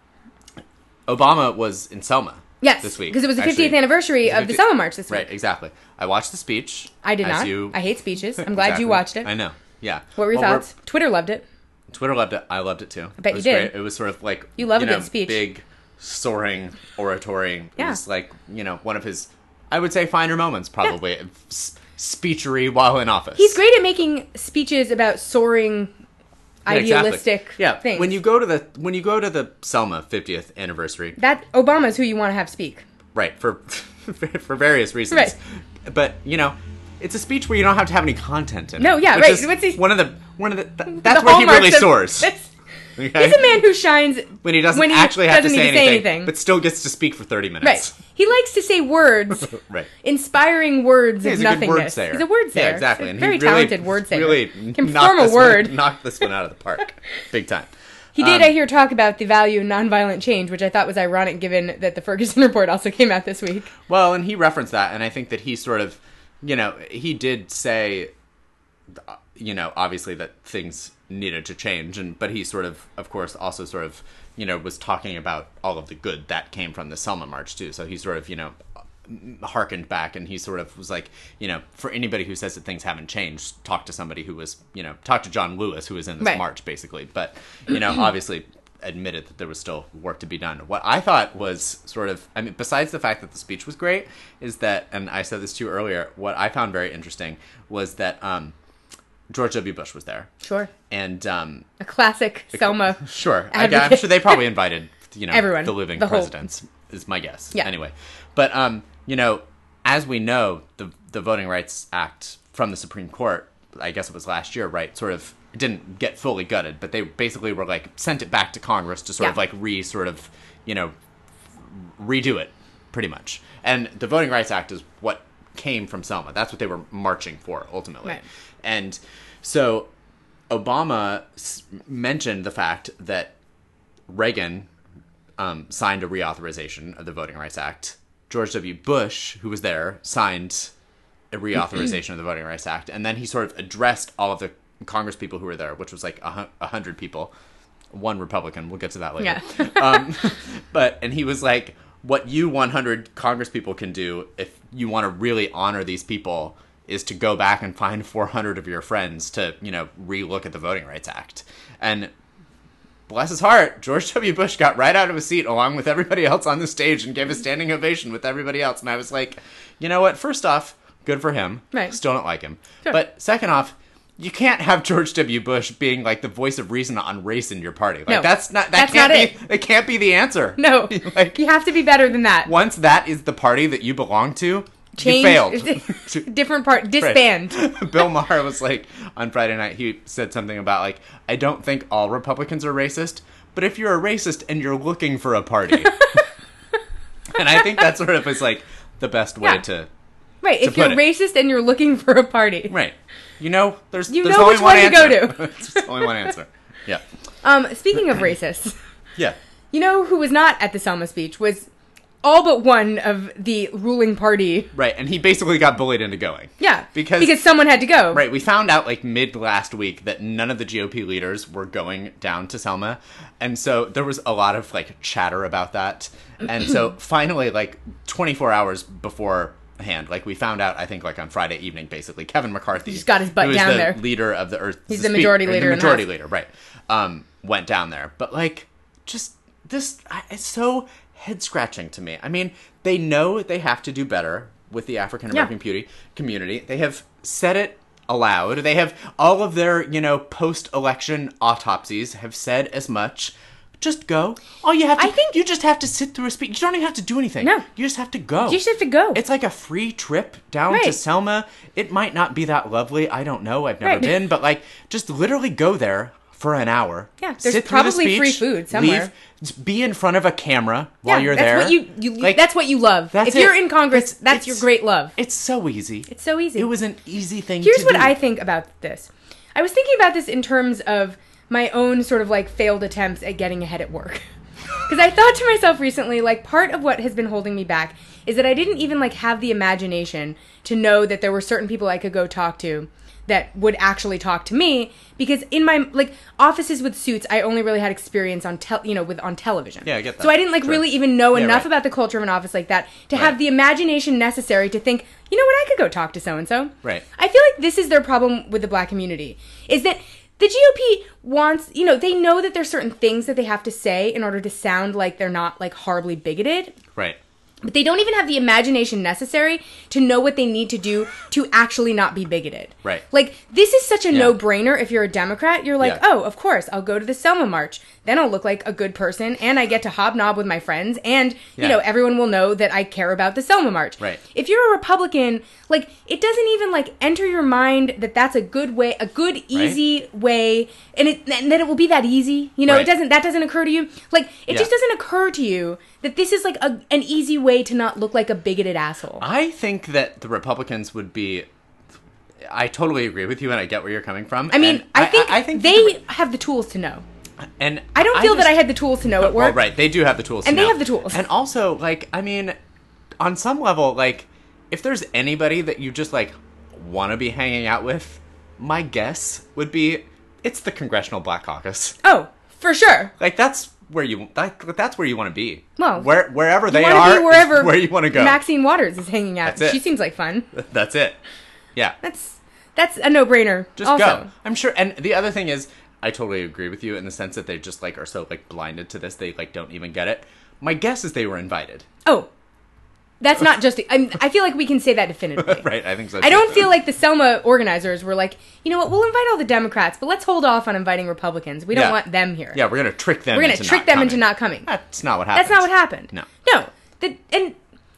Obama was in Selma. yes, this week because it was the actually. fiftieth anniversary It was of the fifty Selma March this week. Right, exactly. I watched the speech. I did as not. You... I hate speeches. I'm glad Exactly. you watched it. I know. Yeah. What were your Well, we're- thoughts? Twitter loved it. Twitter loved it. I loved it too. I bet it was you did. Great. It was sort of like You love a know, good speech. Big, soaring oratory. Yeah. It was like you know one of his, I would say, finer moments probably. S- speechery while in office. He's great at making speeches about soaring, Yeah, exactly. idealistic yeah. things. When you go to the when you go to the Selma fiftieth anniversary, that Obama's who you want to have speak. right? For for various reasons, Right. But you know. It's a speech where you don't have to have any content in it. No, yeah, which right. is What's he- one of the one of the th- that's The where he really hallmarks of- soars. That's- Okay? He's a man who shines when he doesn't when he actually have to doesn't say, need to anything, say anything. but still gets to speak for thirty minutes. Right. He likes to say words, Right. inspiring words Yeah, of he's a good nothingness. word sayer. He's a word sayer. Yeah, exactly. He's a And very he really, talented word sayer. Really Can knocked form a this word. One, knocked this one out of the park, big time. He did, Um, I hear, talk about the value of nonviolent change, which I thought was ironic given that the Ferguson report also came out this week. Well, and he referenced that, and I think that he sort of, you know, he did say, you know, obviously that things needed to change, and but he sort of, of course, also sort of, you know, was talking about all of the good that came from the Selma March too. So he sort of, you know, harkened back, and he sort of was like, you know, for anybody who says that things haven't changed, talk to somebody who was, you know, talk to John Lewis, who was in this Right. march, basically. But, you know, obviously admitted that there was still work to be done. What I thought was sort of, I mean, besides the fact that the speech was great, is that, and I said this to you earlier, what I found very interesting was that um, George W. Bush was there. Sure. And, um, A classic Selma. sure, I, I'm advocate. sure they probably invited, you know, Everyone. the living The whole- presidents, is my guess. Yeah. Anyway. But, um, you know, as we know, the the Voting Rights Act from the Supreme Court, I guess it was last year, right, sort of didn't get fully gutted, but they basically were like sent it back to Congress to sort of Yeah. like re sort of, you know, redo it pretty much. And the Voting Rights Act is what came from Selma. That's what they were marching for ultimately. Right. And so Obama s- mentioned the fact that Reagan um, signed a reauthorization of the Voting Rights Act. George W. Bush, who was there, signed a reauthorization of the Voting Rights Act, and then he sort of addressed all of the Congress people who were there, which was like a, hun- a hundred people, one Republican. We'll get to that later. Yeah. um, but and he was like, "What you one hundred Congress people can do if you want to really honor these people is to go back and find four hundred of your friends to, you know, relook at the Voting Rights Act." And bless his heart, George W. Bush got right out of his seat along with everybody else on the stage and gave a standing ovation with everybody else. And I was like, you know what? First off, good for him. Right. Still don't like him. Sure. But second off, you can't have George W. Bush being like the voice of reason on race in your party. Like No. that's not that That's can't not be it. it can't be the answer. No. Like You have to be better than that. once that is the party that you belong to, Change. you failed. Different part. Disband. Bill Maher was like, on Friday night, he said something about, like, I don't think all Republicans are racist, but if you're a racist and you're looking for a party. And I think that sort of is, like, the best way Yeah. to... Right. to If you're put it. racist and you're looking for a party. Right. You know, there's, You there's know only which one one to answer. go to. There's only one answer. Yeah. Um, speaking of racists, Yeah. you know who was not at the Selma speech was all but one of the ruling party. Right, and he basically got bullied into going. Yeah. Because- because someone had to go. Right, we found out like mid last week that none of the G O P leaders were going down to Selma. And so there was a lot of like chatter about that. And so finally, like twenty-four hours beforehand, like we found out, I think like on Friday evening, basically, Kevin McCarthy, He just got his butt who is down the there. leader of the Earth. He's the majority leader The in the majority House. leader, right. Um, went down there. But like, just this, I- it's so head scratching to me. I mean, they know they have to do better with the African American Yeah. beauty community. They have said it aloud. They have all of their, you know, post-election autopsies have said as much. Just go. All you have to I think- you just have to sit through a speech. You don't even have to do anything. No. You just have to go. You just have to go. It's like a free trip down Right. to Selma. It might not be that lovely. I don't know. I've never Right. been, but like just literally go there for an hour. Yeah, there's sit through the probably free speech, food somewhere. Leave, be in front of a camera while yeah, you're that's there. What you, you, Like, that's what you love. that's If you're it. in Congress, It's- that's it's- your great love. It's so easy. It's so easy. It was an easy thing Here's to what do. I think about this. I was thinking about this in terms of my own sort of like failed attempts at getting ahead at work. Because I thought to myself recently, like, part of what has been holding me back is that I didn't even like have the imagination to know that there were certain people I could go talk to that would actually talk to me, because in my like offices with suits, I only really had experience on tel- you know with on television. Yeah, I get that. So I didn't like Sure. really even know Yeah, enough right. about the culture of an office like that to Right. have the imagination necessary to think, you know what, I could go talk to so and so. Right. I feel like this is their problem with the black community, is that the G O P wants, you know, they know that there's certain things that they have to say in order to sound like they're not like horribly bigoted. Right. But they don't even have the imagination necessary to know what they need to do to actually not be bigoted. Right. Like, this is such a Yeah. no-brainer if you're a Democrat. You're like, Yeah. oh, of course, I'll go to the Selma March. Then I'll look like a good person, and I get to hobnob with my friends, and, Yeah. you know, everyone will know that I care about the Selma March. Right. If you're a Republican, like, it doesn't even, like, enter your mind that that's a good way, a good, easy way, and, it, and that it will be that easy. You know, Right. it doesn't, that doesn't occur to you. Like, it Yeah. just doesn't occur to you that this is like a, an easy way to not look like a bigoted asshole. I think that the Republicans would be. I totally agree with you, and I get where you're coming from. I mean, And I think, I, think they that have the tools to know. the, and I don't feel that just- I had the tools to know at work. Well, right, they do have the tools, And to they know. have the tools. And also, like, I mean, on some level, like, if there's anybody that you just like want to be hanging out with, my guess would be it's the Congressional Black Caucus. Oh, for sure. Like, that's where you that, that's where you want to be. Well, where wherever You they want are, to be is wherever where you want to go. Maxine Waters is hanging out. That's it. She seems like fun. That's it. Yeah. That's that's a no-brainer. Just also. go. I'm sure. And the other thing is, I totally agree with you in the sense that they just like are so like blinded to this, they like don't even get it. My guess is they were invited. Oh, that's not just. I'm, I feel like we can say that definitively. Right. I think so. I don't feel like the Selma organizers were like, you know what, we'll invite all the Democrats, but let's hold off on inviting Republicans. We don't Yeah. want them here. Yeah, we're gonna trick them. We're gonna into trick not them coming. into not coming. That's not what happened. That's not what happened. No. No. The, and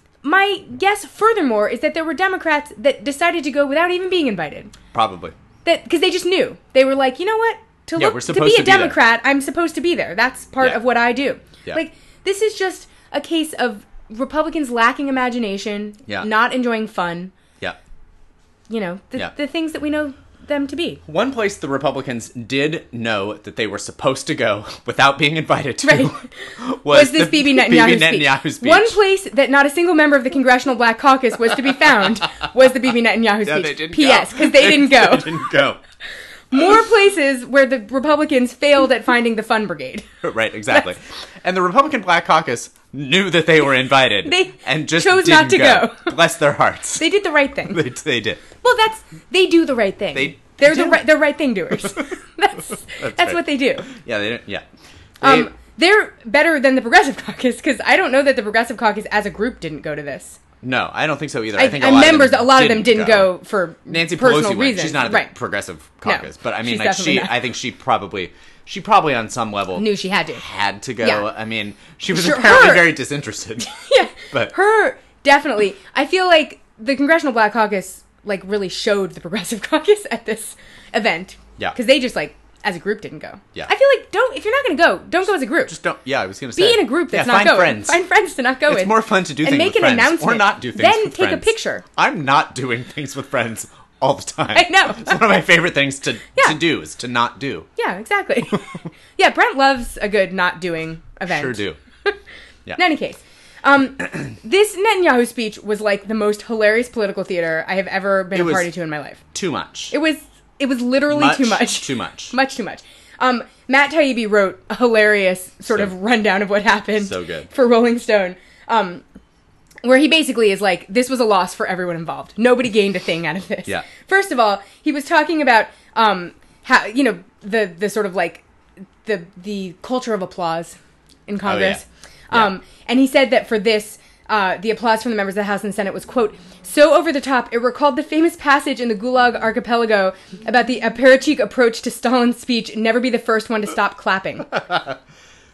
my guess, furthermore, is that there were Democrats that decided to go without even being invited. Probably. That because they just knew. They were like, you know what? To Yeah, look we're to supposed be to a be there. Democrat, I'm supposed to be there. That's part Yeah. of what I do. Yeah. Like, this is just a case of Republicans lacking imagination, Yeah. not enjoying fun. Yeah. You know, the, Yeah. the things that we know them to be. One place the Republicans did know that they were supposed to go without being invited to Right. was, Was this the Bibi Netanyahu, Netanyahu speech. speech. One place that not a single member of the Congressional Black Caucus was to be found was the Bibi Netanyahu Yeah, speech. they didn't P S. go. Because they didn't go. They didn't go. More places where the Republicans failed at finding the fun brigade. Right, exactly. And the Republican Black Caucus knew that they were invited. They and just chose didn't not to go. Bless their hearts. They did the right thing. They, they did. Well, that's they do the right thing. They they're the do. right they're right thing doers. that's that's, right. what they do. Yeah, they didn't. Yeah. They, Um, they're better than the Progressive Caucus because I don't know that the Progressive Caucus as a group didn't go to this. no, I don't think so either. I, I, think a and lot members, of them a lot of them didn't go, for Nancy personal Pelosi went. reasons. She's not at the right. Progressive Caucus, but I mean, she's like definitely she, not. I think she probably, she probably on some level Knew she had to. had to go. Yeah. I mean, she was Sure, apparently her- very disinterested. Yeah, But- her definitely. I feel like the Congressional Black Caucus like really showed the Progressive Caucus at this event. Yeah. because they just like as a group didn't go. Yeah. I feel like don't if you're not going to go, don't go as a group. Just don't. Yeah, I was gonna say. Be in a group that's yeah, not find going. friends. Find friends to not go It's with. more fun to do and things make with an friends, announcement. or not do things Then with take friends. a picture. I'm not doing things with friends all the time. I know. It's one of my favorite things to Yeah. to do is to not do. Yeah, exactly. Yeah, Brent loves a good not doing event. Sure do. Yeah. In any case, um, this Netanyahu speech was like the most hilarious political theater I have ever been It a was party to in my life. Too much. It was it was literally Much, too much. too much. Much too much. Um, Matt Taibbi wrote a hilarious sort So- of rundown of what happened So good. for Rolling Stone. Um, where he basically is like, this was a loss for everyone involved. Nobody gained a thing out of this. Yeah. First of all, he was talking about um, how, you know, the, the sort of like the the culture of applause in Congress. Oh, yeah. Um, and he said that for this, uh, the applause from the members of the House and Senate was, quote, so over the top, it recalled the famous passage in the Gulag Archipelago about the apparatchik approach to Stalin's speech, never be the first one to stop clapping.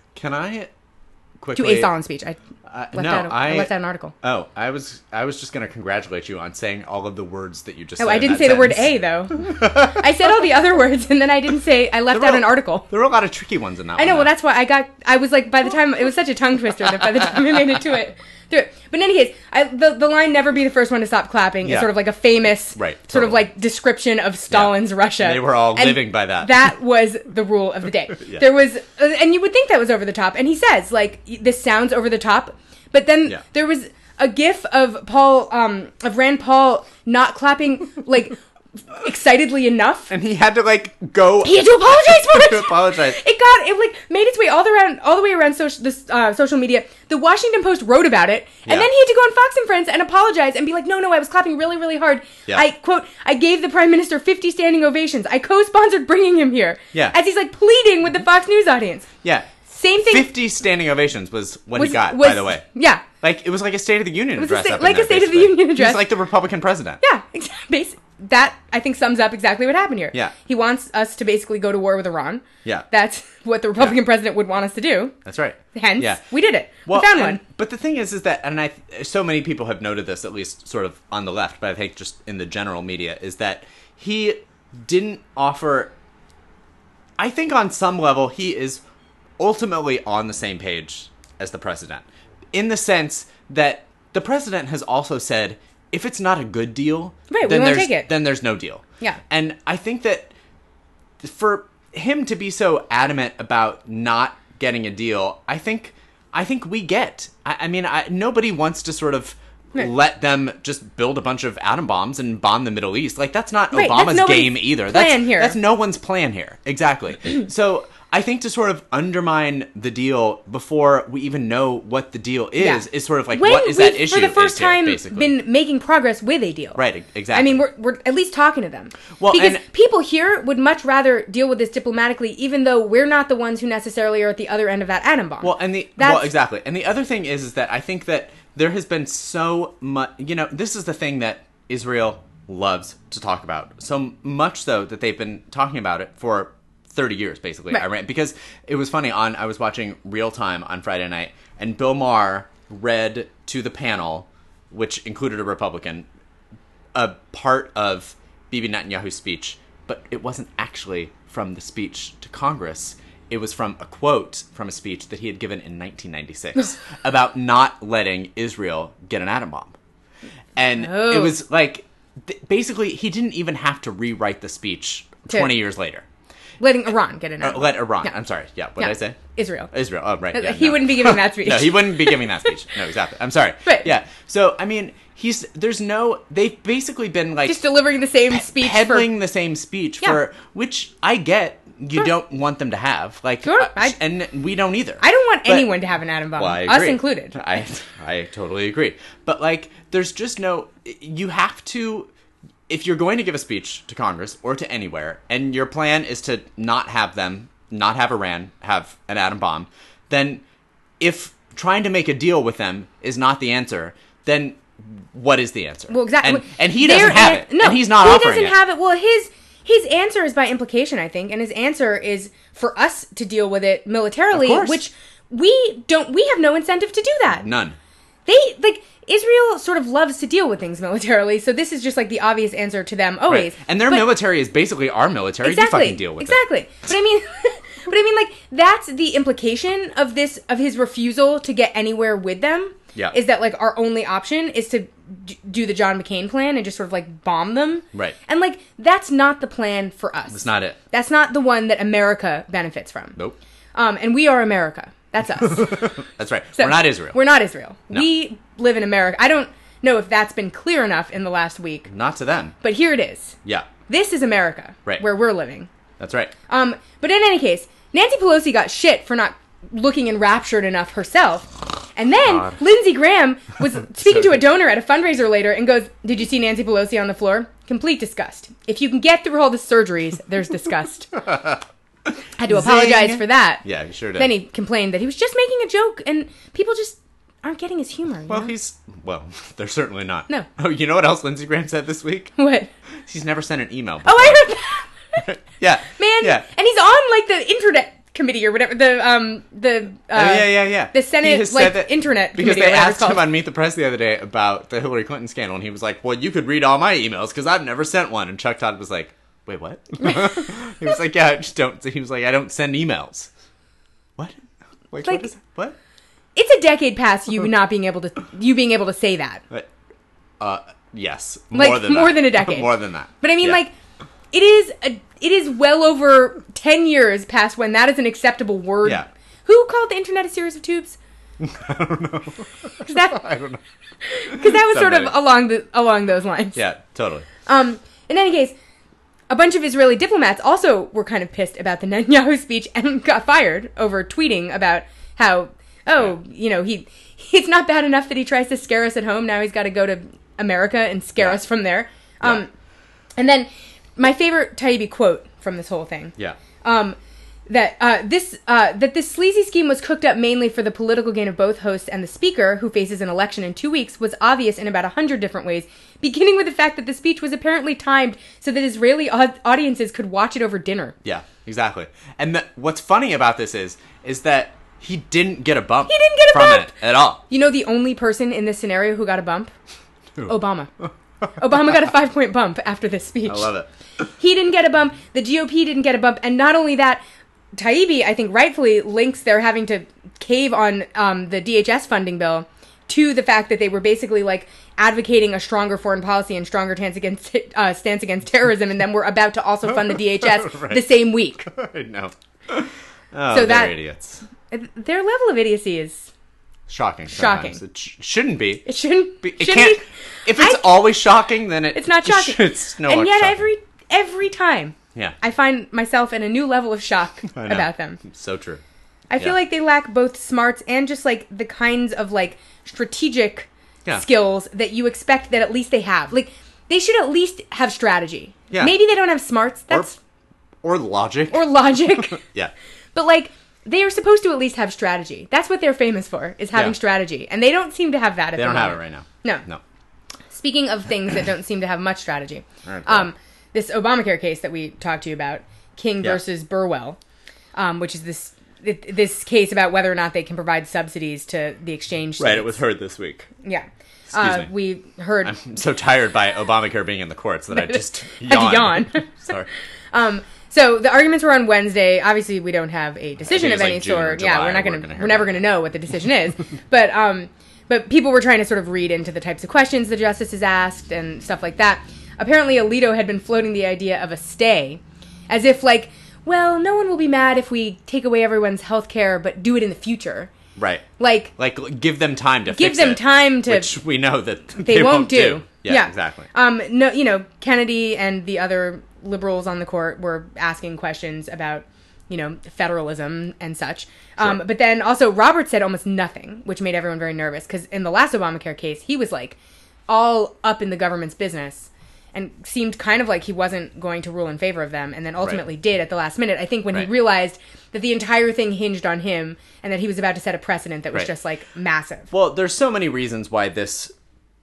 Can I To quickly... a Stalin speech. I Uh, left, no, out, a- I I left out an article. Oh, I was I was just going to congratulate you on saying all of the words that you just Oh, said. I in didn't that say the word sentence. A, though. I said all the other words, and then I didn't say... I left There out were- an article. There were a lot of tricky ones in that I know, one. well, though. that's why I got... I was like, by the time... It was such a tongue twister that by the time I made it to it... Through it. But in any case, I, the, the line, never be the first one to stop clapping, Yeah. is sort of like a famous... Right, Sort of totally. like description of Stalin's Russia. They were all And living by that. That was the rule of the day. Yeah. There was... uh, And you would think that was over the top. And he says, like, this sounds over the top. But then Yeah. there was a gif of Paul... Um, of Rand Paul not clapping, like... excitedly enough. And he had to, like, go... He had to apologize for it. to apologize. It got it like made its way all the around all the way around social this uh, social media. The Washington Post wrote about it, and Yeah. then he had to go on Fox and Friends and apologize and be like, "No, no, I was clapping really, really hard. Yeah. I quote, I gave the Prime Minister fifty standing ovations. I co-sponsored bringing him here." Yeah. As he's like pleading with the Fox News audience. Yeah. Same thing. fifty standing ovations was what was, he got, was- by the way. Yeah. Like, it was like a State of the Union was a address. sta- up in like a there, State of the basically. Union address. He's like the Republican president. Yeah. Basi- that I think sums up exactly what happened here. Yeah. He wants us to basically go to war with Iran. Yeah. That's what the Republican Yeah. president would want us to do. That's right. Hence, Yeah. we did it. Well, we found and- one. But the thing is, is that, and I, so many people have noted this, at least sort of on the left, but I think just in the general media, is that he didn't offer. I think on some level he is ultimately on the same page as the president, in the sense that the president has also said, if it's not a good deal, Right, we then won't there's take it. then there's no deal. Yeah. And I think that for him to be so adamant about not getting a deal, I think I think we get. I, I mean, I, nobody wants to sort of Right. let them just build a bunch of atom bombs and bomb the Middle East. Like, that's not Right, that's Obama's nobody's game either. plan That's here. that's no one's plan here. Exactly. So I think to sort of undermine the deal before we even know what the deal is Yeah. is sort of like, When what is we've, that issue? for the first is here, time, basically. been making progress with a deal. Right, exactly. I mean, we're, we're at least talking to them. Well, because and- people here would much rather deal with this diplomatically, even though we're not the ones who necessarily are at the other end of that atom bomb. Well, and the That's- well, exactly. And the other thing is, is that I think that there has been so much. You know, this is the thing that Israel loves to talk about. So much so that they've been talking about it for thirty years, basically. Right. Iran, because it was funny. On I was watching Real Time on Friday night, and Bill Maher read to the panel, which included a Republican, a part of Bibi Netanyahu's speech, but it wasn't actually from the speech to Congress. It was from a quote from a speech that he had given in nineteen ninety-six about not letting Israel get an atom bomb. And Oh. it was like, th- basically, he didn't even have to rewrite the speech To- twenty years later. letting Iran get an Uh, atom bomb. let Iran. Yeah. I'm sorry. Yeah, what Yeah. did I say? Israel. Israel. Oh, right. Uh, Yeah, he no. wouldn't be giving that speech. No, he wouldn't be giving that speech. No, exactly. I'm sorry. Right. Yeah. So, I mean, he's there's no. They've basically been like Just delivering the same speech peddling for... the same speech Yeah. for which I get. You Sure. don't want them to have like, Sure, uh, I- and we don't either. I don't want But- anyone to have an atom bomb. Well, I Us agree. included. I I totally agree. But like, there's just no. You have to. If you're going to give a speech to Congress or to anywhere, and your plan is to not have them, not have Iran have an atom bomb, then if trying to make a deal with them is not the answer, then what is the answer? Well, exactly. And, and he Their doesn't have an- it. No, and he's not he offering doesn't it. have it. Well, his his answer is by implication, I think, and his answer is for us to deal with it militarily, Of course. which we don't. We have no incentive to do that. None. They like Israel sort of loves to deal with things militarily, so this is just like the obvious answer to them always. Right. And their But- military is basically our military. exactly, You fucking deal with exactly. it. But I mean, but I mean, like that's the implication of this of his refusal to get anywhere with them. Yeah. Is that like our only option is to d- do the John McCain plan and just sort of like bomb them? Right. And like that's not the plan for us. It's not it. That's not the one that America benefits from. Nope. Um, and we are America. That's us. That's right. So, We're not Israel. We're not Israel. No. We live in America. I don't know if that's been clear enough in the last week, Not to them. but here it is. Yeah. This is America, Right. where we're living. That's right. Um, but in any case, Nancy Pelosi got shit for not looking enraptured enough herself. And then God. Lindsey Graham was speaking So to a donor at a fundraiser later and goes, "Did you see Nancy Pelosi on the floor? Complete disgust. If you can get through all the surgeries, there's disgust." Had to apologize Zing. for that. Yeah, he sure did. Then he complained that he was just making a joke and people just aren't getting his humor. You Well, know? he's well. They're certainly not. No. Oh, you know what else Lindsey Graham said this week? What? He's never sent an email. Oh, I heard that. yeah. Man, Yeah. and he's on like the internet committee or whatever the um the uh, oh, yeah, yeah, yeah. the Senate He has like said that- internet because committee or they whatever it's asked him called. on Meet the Press the other day about the Hillary Clinton scandal, and he was like, "Well, you could read all my emails because I've never sent one." And Chuck Todd was like, "Wait, what?" He was like, "Yeah, I just don't." He was like, "I don't send emails." What? Wait, Like- what is what? It's a decade past you not being able to you being able to say that. But, uh, yes, Like, more than more that. than a decade. more than that. But I mean, Yeah. like, it is a, it is well over ten years past when that is an acceptable word. Yeah. Who called the internet a series of tubes? I don't know. Because that, I don't know. cause that was sort of Somebody. along the along those lines. Yeah, totally. Um. In any case, a bunch of Israeli diplomats also were kind of pissed about the Netanyahu speech and got fired over tweeting about how, oh, you know, he it's not bad enough that he tries to scare us at home. Now he's got to go to America and scare Yeah. us from there. Um, Yeah. And then my favorite Taibbi quote from this whole thing. Yeah. Um, that uh, this uh, that this sleazy scheme was cooked up mainly for the political gain of both hosts and the speaker, who faces an election in two weeks, was obvious in about a hundred different ways, beginning with the fact that the speech was apparently timed so that Israeli au- audiences could watch it over dinner. Yeah, exactly. And the, what's funny about this is, is that he didn't get a bump. He didn't get a from bump! it at all. You know the only person in this scenario who got a bump? Obama. Obama got a five-point bump after this speech. I love it. He didn't get a bump. The G O P didn't get a bump. And not only that, Taibbi, I think rightfully, links their having to cave on um, the D H S funding bill to the fact that they were basically like advocating a stronger foreign policy and stronger stance against uh, stance against terrorism, and then we're about to also fund the D H S Right. the same week. I know. Oh, So they're that- idiots. Their level of idiocy is Shocking. Shocking. sometimes. It sh- shouldn't be. it shouldn't Be- be. It Shouldn't can't. be. If it's I- always shocking, then it, It's not it shocking. sh- It's no and longer yet shocking. every every time yeah, I find myself in a new level of shock I know. about them. So true. I feel Yeah. like they lack both smarts and just like the kinds of like strategic Yeah. skills that you expect that at least they have. Like they should at least have strategy. Yeah. Maybe they don't have smarts. That's Or logic. or, logic. yeah. But like they are supposed to at least have strategy. That's what they're famous for, is having Yeah. strategy. And they don't seem to have that at They the don't have it moment. right now. No. No. Speaking of things that don't seem to have much strategy, All right, go um, this Obamacare case that we talked to you about, King Yeah. versus Burwell, um, which is this it, this case about whether or not they can provide subsidies to the exchange. Right. states. It was heard this week. Yeah. Excuse uh, me. We heard. I'm so tired by Obamacare being in the courts that I just Had to yawned. yawn. Sorry. Um, so the arguments were on Wednesday. Obviously, we don't have a decision I of think any it's like June or sort. Yeah, July we're not we're gonna. gonna We're, hear never about gonna know what the decision is. But um, but people were trying to sort of read into the types of questions the justices asked and stuff like that. Apparently, Alito had been floating the idea of a stay, as if like, well, no one will be mad if we take away everyone's health care, but do it in the future. Right. Like, Like, give them time to give fix them it, time to. which we know that they, they, won't, do. Yeah, exactly. Um, no, you know, Kennedy and the other liberals on the court were asking questions about, you know, federalism and such. Um, Sure. but then also Roberts said almost nothing, which made everyone very nervous because in the last Obamacare case, he was like all up in the government's business and seemed kind of like he wasn't going to rule in favor of them, and then ultimately Right. did at the last minute. I think when Right. he realized that the entire thing hinged on him and that he was about to set a precedent that was Right. just like massive. Well, there's so many reasons why this,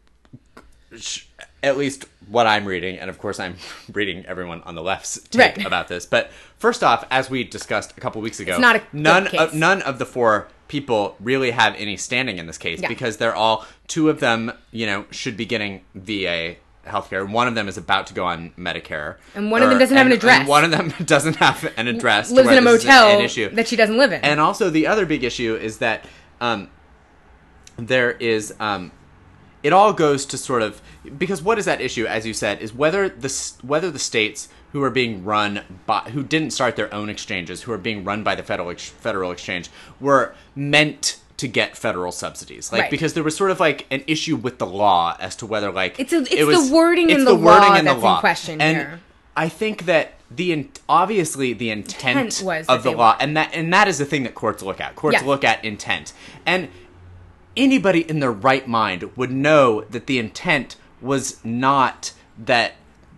sh- at least what I'm reading, and of course I'm reading everyone on the left's take Right. about this. But first off, as we discussed a couple weeks ago, It's not a good none case. of none of the four people really have any standing in this case Yeah. because they're all two of them, you know, should be getting V A healthcare. One of them is about to go on Medicare, And one of them doesn't have an and- address. and one of them doesn't have an address. to Lives where in a this is motel an issue. that she doesn't live in. And also the other big issue is that um, there is um, it all goes to sort of because what is that issue, as you said, is whether the s- whether the states who are being run by who didn't start their own exchanges, who are being run by the federal ex- federal exchange, were meant to get federal subsidies, like Right. because there was sort of like an issue with the law as to whether like It's a- it's it was, the wording in it's the wording law in the that's in law. question and here. I think that the in- obviously the intent, Intent was of that the they law, were. and that and that is the thing that courts look at. Courts Yeah. look at intent, and anybody in their right mind would know that the intent was not that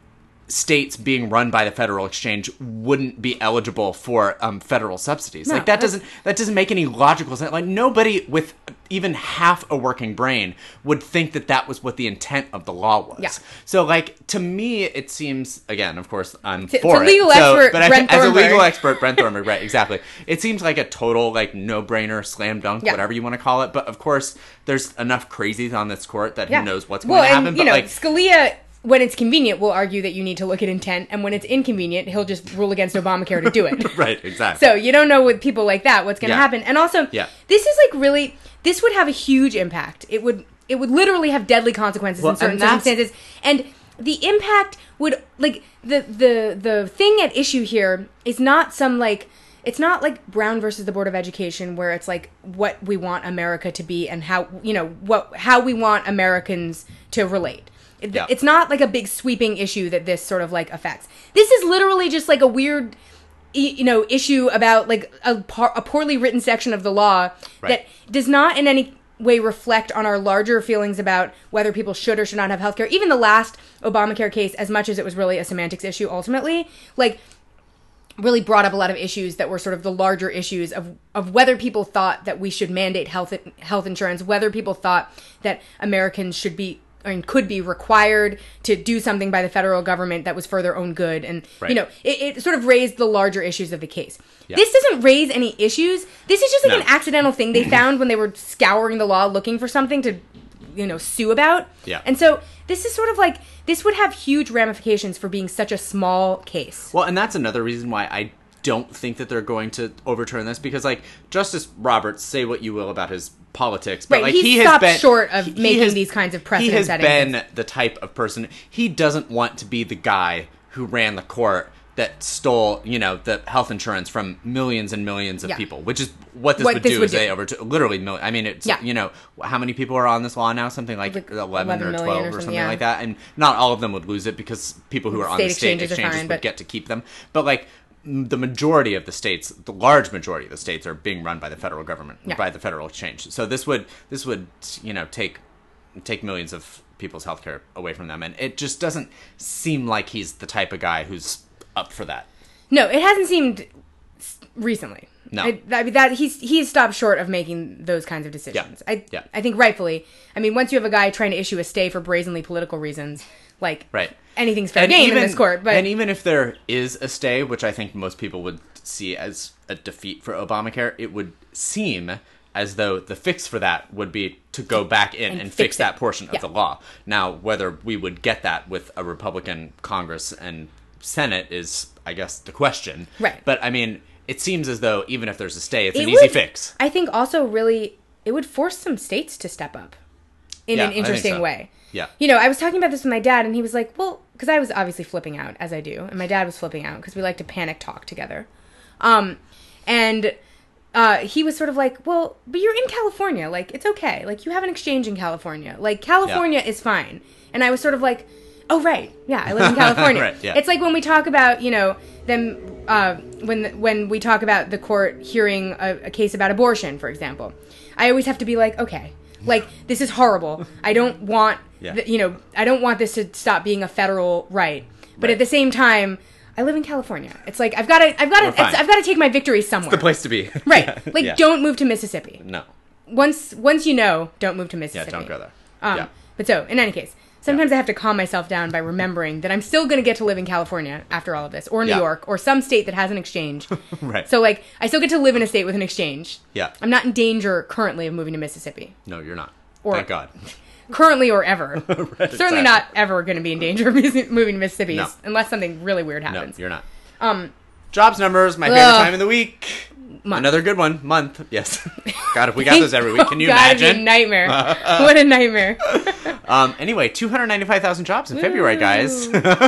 states being run by the Federal Exchange wouldn't be eligible for um, federal subsidies. No, like that doesn't that doesn't make any logical sense. Like nobody with even half a working brain would think that that was what the intent of the law was. Yeah. So like to me, it seems again, of course, I'm to, for to it. legal so, expert but Brent I, as a Thornburg. legal expert, Brent Thornburg, right? Exactly. It seems like a total like no brainer, slam dunk, Yeah. whatever you want to call it. But of course, there's enough crazies on this court that Yeah. who knows what's well, going to and, happen. You But know, like. Scalia, when it's convenient, will argue that you need to look at intent, and when it's inconvenient, he'll just rule against Obamacare to do it. Right, exactly. So you don't know with people like that what's going to Yeah. happen. And also, Yeah. this is like really, this would have a huge impact. It would, it would literally have deadly consequences Well, in certain and that's- circumstances. And the impact would, like, the, the, the thing at issue here is not some, like, it's not like Brown versus the Board of Education, where it's like what we want America to be and how, you know, what, how we want Americans to relate. It, Yeah. It's not like a big sweeping issue that this sort of like affects. This is literally just like a weird, y- you know, issue about like a, par- a poorly written section of the law Right. that does not in any way reflect on our larger feelings about whether people should or should not have healthcare. Even the last Obamacare case, as much as it was really a semantics issue ultimately, like really brought up a lot of issues that were sort of the larger issues of of whether people thought that we should mandate health health insurance, whether people thought that Americans should be I mean, could be required to do something by the federal government that was for their own good. And, Right. you know, it, it sort of raised the larger issues of the case. Yeah. This doesn't raise any issues. This is just like No. an accidental thing they found when they were scouring the law looking for something to, you know, sue about. Yeah. And so this is sort of like, this would have huge ramifications for being such a small case. Well, and that's another reason why I don't think that they're going to overturn this, because like Justice Roberts, say what you will about his politics, but Right, like he's he has stopped been short of he- he making has- these kinds of He precedent has settings. been the type of person, he doesn't want to be the guy who ran the court that stole, you know, the health insurance from millions and millions of Yeah. people, which is what this What would this do would is they do. overturn literally million. I mean, it's Yeah. you know, how many people are on this law now? Something like, Like eleven, eleven or million twelve or or something, something yeah. like that, and not all of them would lose it because people who are on State the state exchanges are exchanges fine, would but- get to keep them. But like m- the majority of the states, the large majority of the states, are being run by the federal government, Yeah. by the federal exchange. So this would this would you know take take millions of people's healthcare away from them, and it just doesn't seem like he's the type of guy who's up for that. No, it hasn't seemed s- recently. No. I, I mean, that he's he's stopped short of making those kinds of decisions. Yeah. I Yeah. I think rightfully. I mean, once you have a guy trying to issue a stay for brazenly political reasons, like Right. anything's fair game in this court. But and even if there is a stay, which I think most people would see as a defeat for Obamacare, it would seem as though the fix for that would be to go back in and, And fix, fix that it. portion of Yeah. the law. Now, whether we would get that with a Republican Congress and Senate is, I guess, the question. Right. But I mean, it seems as though even if there's a stay, it's it an easy would- fix. I think also really it would force some states to step up in Yeah, I an think interesting so. way. Yeah. You know, I was talking about this with my dad, and he was like, "Well," because I was obviously flipping out as I do, and my dad was flipping out because we like to panic talk together. Um, and uh, he was sort of like, "Well, but you're in California. Like, it's okay. Like, you have an exchange in California. Like, California is fine." And I was sort of like, "Oh, right. Yeah, I live in California." Right, yeah. It's like when we talk about, you know, them uh, when when we talk about the court hearing a, a case about abortion, for example. I always have to be like, okay, like this is horrible. I don't want, Yeah. the, you know, I don't want this to stop being a federal right. But Right. at the same time, I live in California. It's like I've got to, I've got We're to, fine. I've got to take my victory somewhere. The place to be. Right? Like, Yeah. don't move to Mississippi. No. Once once you know, don't move to Yeah, Mississippi. don't go there. Um, yeah. But so, in any case, sometimes I have to calm myself down by remembering that I'm still going to get to live in California after all of this, or New Yeah. York, or some state that has an exchange. Right. So, like, I still get to live in a state with an exchange. Yeah. I'm not in danger currently of moving to Mississippi. No, you're not. Or- Thank God. Currently or ever. Right, Certainly exactly. not ever going to be in danger of moving to Mississippi No. unless something really weird No, happens. you're not. Um, Jobs numbers, my favorite Ugh. time of the week. Month. Another good one. Month. Yes. God, if we got those every week, can you God, it'd be a imagine? nightmare. What a nightmare. Um, anyway, two hundred ninety-five thousand jobs in February, guys.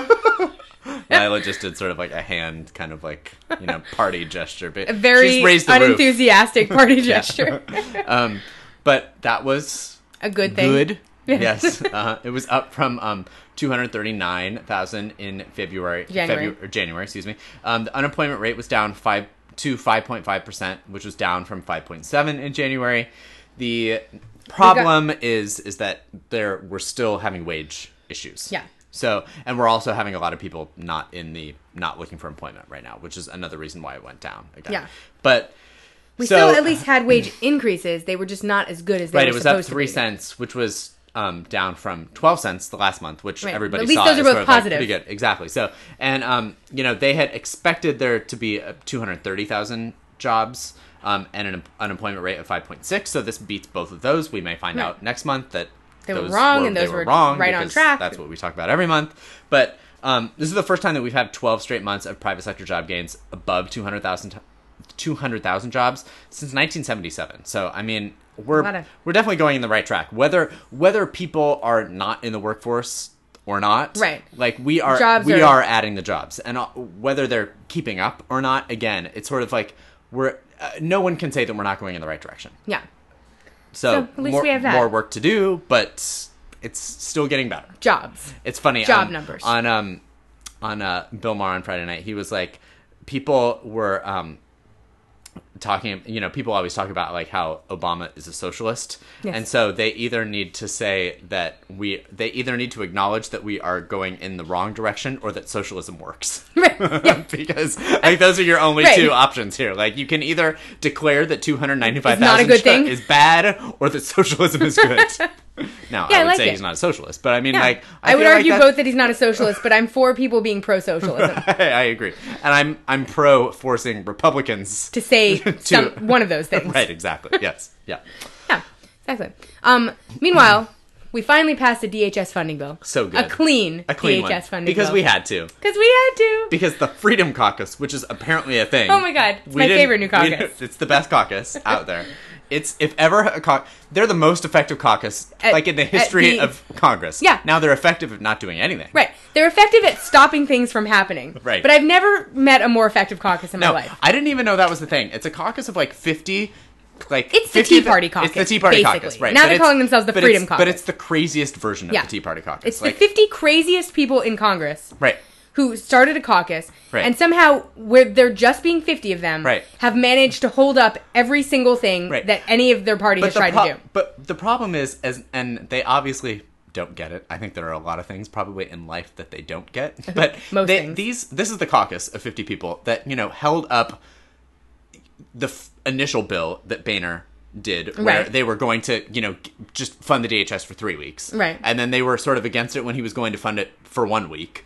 Lila just did sort of like a hand kind of like, you know, party gesture. But A very she's raised the roof. unenthusiastic party gesture. Um, but that was A good thing. good. Yes. Uh, it was up from um, two hundred thirty-nine thousand in February. January. Febu- or January, excuse me. Um, the unemployment rate was down five to five point five percent, which was down from five point seven in January. The problem is is that there we're still having wage issues. Yeah. So, and we're also having a lot of people not in the, not looking for employment right now, which is another reason why it went down again. Yeah. But we so, still at least had wage increases. They were just not as good as they right, were it was supposed up three to be. cents, which was um, down from twelve cents the last month, which Right. everybody At least saw those are as both sort of, like, positive. pretty good. Exactly. So, and, um, you know, they had expected there to be uh, two hundred thirty thousand jobs um, and an unemployment rate of five point six. So this beats both of those. We may find Right. out next month that They were those wrong, and those they were wrong right on because track. That's what we talk about every month. But um, this is the first time that we've had twelve straight months of private sector job gains above two hundred thousand two hundred thousand jobs since nineteen seventy-seven. So, I mean, we're of- we're definitely going in the right track. Whether whether people are not in the workforce or not, Right. like we are Jobs we are- are adding the jobs, and uh, whether they're keeping up or not, again, it's sort of like we're uh, no one can say that we're not going in the right direction. Yeah. So, So, at least more, we have that. more work to do, but it's still getting better. Jobs. It's funny. Job um, numbers. on um on uh, Bill Maher on Friday night. He was like, people were um talking. You know, people always talk about like how Obama is a socialist, Yes. and so they either need to say that we they either need to acknowledge that we are going in the wrong direction or that socialism works. Right. Yeah. Because like those are your only Right. two options here. Like you can either declare that two hundred ninety-five It's not a thousand good thing. is bad or that socialism is good. Now, Yeah, I I would like say it. he's not a socialist, but I mean, Yeah. like, I, would feel like argue that's- both that he's not a socialist, but I'm for people being pro-socialism. I agree, and I'm I'm pro forcing Republicans To say to- some, one of those things. Right? Exactly. Yes. Yeah. Yeah, exactly. Um, meanwhile, we finally passed a D H S funding bill. So good. A clean, A clean D H S one funding because bill. we had to. Because we had to. Because the Freedom Caucus, which is apparently a thing. Oh my God, it's we my didn't- favorite new we caucus. didn't- It's the best caucus out there. It's if ever a caucus, they're the most effective caucus At- like in the at history the- of Congress. Yeah. Now they're effective at not doing anything. Right. They're effective at stopping things from happening. Right. But I've never met a more effective caucus in No, my life. I didn't even know that was the thing. It's a caucus of like fifty. Like It's the fifty Tea Party caucus, It's the Tea Party basically. caucus, right? Now But they're it's- calling themselves the but Freedom it's- Caucus. But it's the craziest version of Yeah. the Tea Party caucus. It's like, the fifty craziest people in Congress. right. Who started a caucus, Right. and somehow, where there just being fifty of them, Right. have managed to hold up every single thing Right. that any of their party has the tried pro- to do. But the problem is, as and they obviously don't get it. I think there are a lot of things probably in life that they don't get. But Most they, things. these, this is the caucus of fifty people that you know held up the f- initial bill that Boehner did, where Right. they were going to, you know, g- just fund the D H S for three weeks, Right. And then they were sort of against it when he was going to fund it for one week.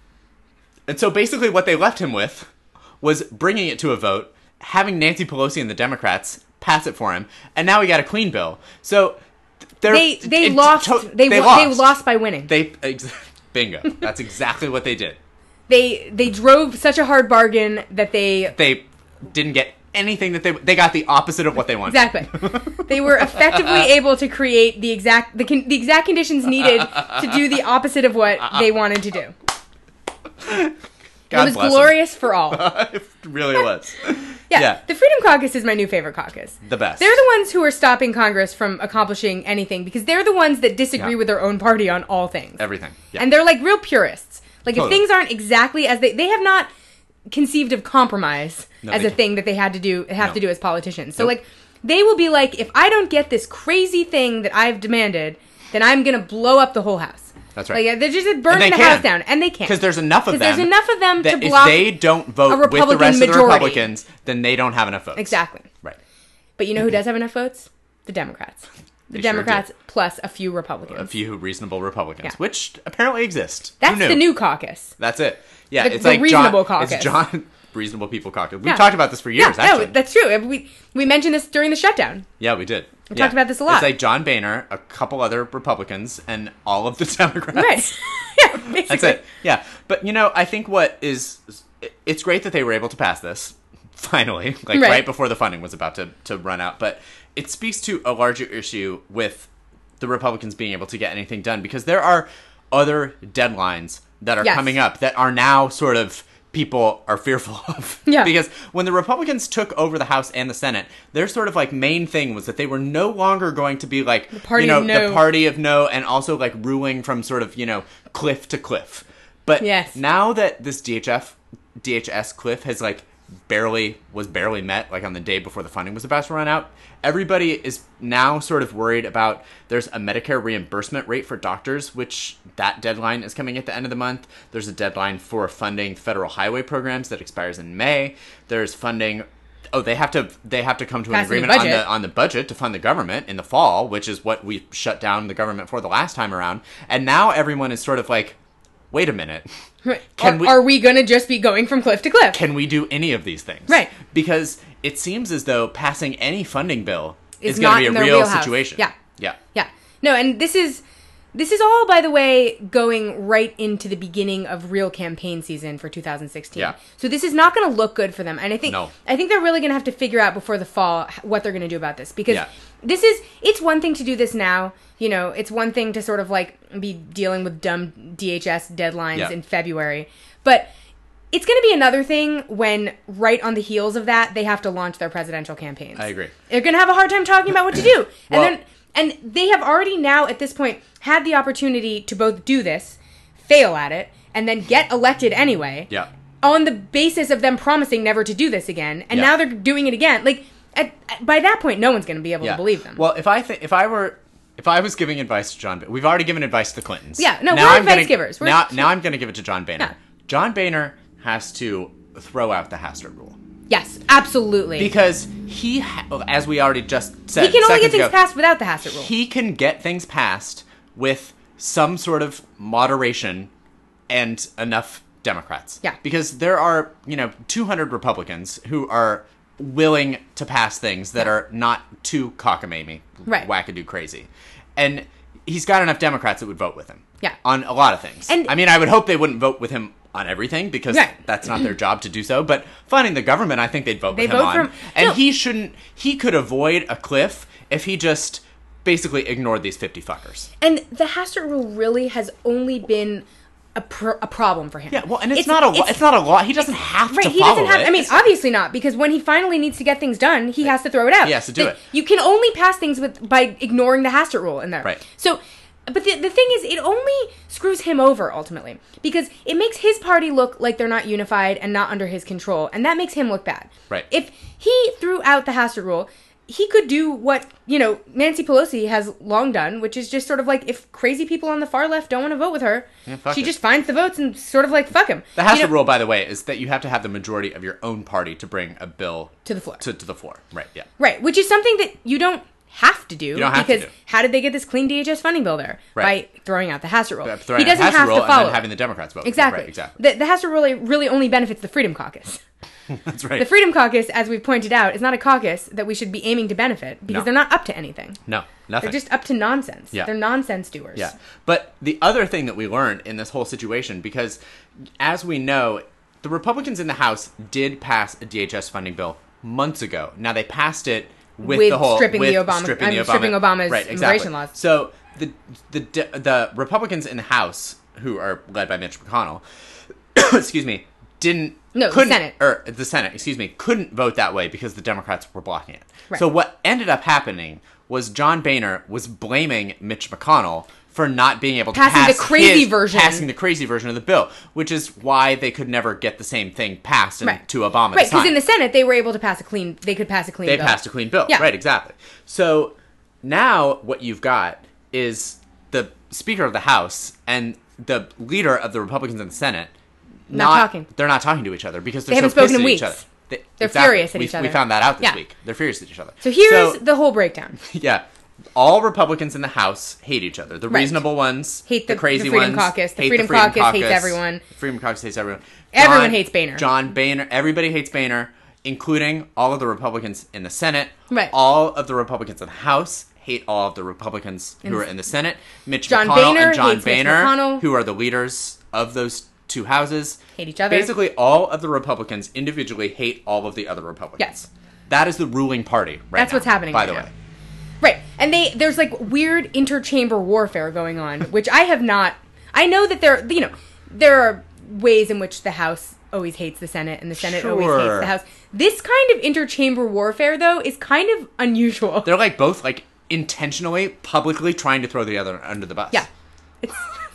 And so basically, what they left him with was bringing it to a vote, having Nancy Pelosi and the Democrats pass it for him, and now we got a clean bill. So they're, They they it- lost. to- they, they wa- lost. they lost by winning. They ex- bingo. That's exactly what they did. They they drove such a hard bargain that they They didn't get anything that they they got the opposite of what they wanted. exactly they were effectively able to create the exact the con- the exact conditions needed to do the opposite of what they wanted to do. God it was bless 'em. glorious for all. It really was. Yeah, Yeah. the Freedom Caucus is my new favorite caucus. The best. They're the ones who are stopping Congress from accomplishing anything because they're the ones that disagree Yeah. with their own party on all things. Everything. Yeah. And they're like real purists. Like Totally. if things aren't exactly as they they have not conceived of compromise No, as they a can't. thing that they had to do have No. to do as politicians. So Nope. like they will be like, if I don't get this crazy thing that I've demanded, then I'm gonna blow up the whole house. That's right. Like they're just burning they the can. house down, and they can't Because there's enough of them. Because there's enough of them that to block if they don't a vote with the Republican rest of the majority. Republicans, then they don't have enough votes. exactly. Right. But you know who does have enough votes? The Democrats. The They sure Democrats plus a few Republicans. A few reasonable Republicans, Yeah. which apparently exist. Who That's knew? the new caucus. That's it. Yeah, The- it's the like reasonable John, caucus. It's John Reasonable People Caucus. We've Yeah. talked about this for years, yeah, actually. no, that's true. We we mentioned this during the shutdown. yeah, we did. We talked about this a lot. It's like John Boehner, a couple other Republicans, and all of the Democrats. Right. yeah, basically. That's it. Yeah. But, you know, I think what is... It's great that they were able to pass this, finally, like Right. right before the funding was about to, to run out. But it speaks to a larger issue with the Republicans being able to get anything done, because there are other deadlines that are Yes. coming up that are now sort of people are fearful of. Yeah. Because when the Republicans took over the House and the Senate, their sort of like main thing was that they were no longer going to be like, the party you know, of no. the party of no, and also like ruling from sort of, you know, cliff to cliff. But Yes. now that this D H F, D H S cliff has like barely was barely met, like on the day before the funding was about to run out. Everybody is now sort of worried about there's a Medicare reimbursement rate for doctors, which that deadline is coming at the end of the month. There's a deadline for funding federal highway programs that expires in May. There's funding. Oh, they have to they have to come to an Passing the agreement on budget. the on the budget to fund the government in the fall, which is what we shut down the government for the last time around. And now everyone is sort of like, wait a minute. Can are, we, are we going to just be going from cliff to cliff? Can we do any of these things? Right. Because it seems as though passing any funding bill It's is going not to be in a their real wheelhouse. situation. Yeah. Yeah. Yeah. No, and this is this is all, by the way, going right into the beginning of real campaign season for two thousand sixteen. Yeah. So this is not going to look good for them, and I think No. I think they're really going to have to figure out before the fall h- what they're going to do about this, because Yeah. this is it's one thing to do this now. You know, it's one thing to sort of like be dealing with dumb D H S deadlines Yeah. in February, but it's going to be another thing when, right on the heels of that, they have to launch their presidential campaigns. I agree. They're going to have a hard time talking about what to do. And Well- then and they have already now, at this point, had the opportunity to both do this, fail at it, and then get elected anyway. Yeah. On the basis of them promising never to do this again. And Yeah. now they're doing it again. Like, at, at- by that point, no one's going to be able Yeah. to believe them. Well, if I th- if I were if I was giving advice to John, Ba- we've already given advice to the Clintons. Yeah, no, Now we're I'm advice gonna- givers. We're- now, now I'm going to give it to John Boehner. Yeah. John Boehner has to throw out the Hastert rule. Yes, absolutely. Because he, ha- as we already just said, he can only get seconds things ago, passed without the Hastert rule. he can get things passed with some sort of moderation and enough Democrats. Yeah. Because there are, you know, two hundred Republicans who are willing to pass things that are not too cockamamie, Right. wackadoo crazy. And he's got enough Democrats that would vote with him. Yeah. On a lot of things. And- I mean, I would hope they wouldn't vote with him on everything because Right. that's not their job to do so. But funding the government, I think they'd vote They with him vote on. for him. And No. he shouldn't, he could avoid a cliff if he just basically ignored these fifty fuckers. And the Hastert rule really has only been a, pro- a problem for him. Yeah, well, and it's, not a lo- it's, not a law. He doesn't have Right, to he follow doesn't have. it. I mean, It's- obviously not, because when he finally needs to get things done, he has to throw it out. He has to do The- it. You can only pass things with by ignoring the Hastert rule in there. Right. So, but the the thing is, it only screws him over ultimately because it makes his party look like they're not unified and not under his control, and that makes him look bad. Right. If he threw out the Hastert rule, he could do what, you know, Nancy Pelosi has long done, which is just sort of like, if crazy people on the far left don't want to vote with her, Yeah, fuck she it. just finds the votes and sort of like, fuck him. The Hastert You know, rule, by the way, is that you have to have the majority of your own party to bring a bill To the floor. To, to the floor, right? Yeah. Right, which is something that you don't have to do. don't have to because do. how did they get this clean D H S funding bill there? Right. By throwing out the Hastert rule. But throwing He out the doesn't Hastert have rule to and follow then it. having the Democrats vote. Exactly. Right, exactly. The, the Hastert rule really only benefits the Freedom Caucus. That's right. The Freedom Caucus, as we've pointed out, is not a caucus that we should be aiming to benefit because No. they're not up to anything. no, nothing. They're just up to nonsense. Yeah. They're nonsense doers. Yeah. But the other thing that we learned in this whole situation, because as we know, the Republicans in the House did pass a D H S funding bill months ago. Now they passed it with, With the whole stripping with the Obama- stripping, I the mean, Obama, stripping Obama's right, immigration exactly. laws. So the the the Republicans in the House, who are led by Mitch McConnell, excuse me, didn't No, the couldn't, Senate. or the Senate, excuse me, couldn't vote that way because the Democrats were blocking it. Right. So what ended up happening was John Boehner was blaming Mitch McConnell for not being able to Passing the pass crazy his- version. passing the crazy version of the bill, which is why they could never get the same thing passed and Right. to Obama. Right, this time. because in the Senate, they were able to pass a clean, they could pass a clean they bill. passed a clean bill. Yeah. Right, exactly. So now what you've got is the Speaker of the House and the leader of the Republicans in the Senate Not talking. They're not talking to each other because they're They haven't so pissed spoken in at each weeks. other. They, They're furious at we, each other. We found that out this Yeah. week. They're furious at each other. So here's the whole breakdown. Yeah. All Republicans in the House hate each other. The Right. reasonable ones Hate the- crazy the Freedom ones. Caucus. The hate Freedom Caucus hates everyone. The Freedom Caucus hates everyone. Everyone hates Boehner. John Boehner. Everybody hates Boehner, including all of the Republicans in the Senate. Right. All of the Republicans in the House hate all of the Republicans who In are the- in the Senate. Mitch John McConnell Boehner and John hates Mitch Boehner, McConnell. who are the leaders of those two houses, Hate each other. Basically, all of the Republicans individually hate all of the other Republicans. Yes. That is the ruling party right That's now, what's happening by right the now. way. Right. And they there's like weird interchamber warfare going on, which I have not I know that there you know, there are ways in which the House always hates the Senate and the Senate always hates Sure. the House. This kind of interchamber warfare though is kind of unusual. They're like both like intentionally, publicly trying to throw the other under the bus. Yeah. It's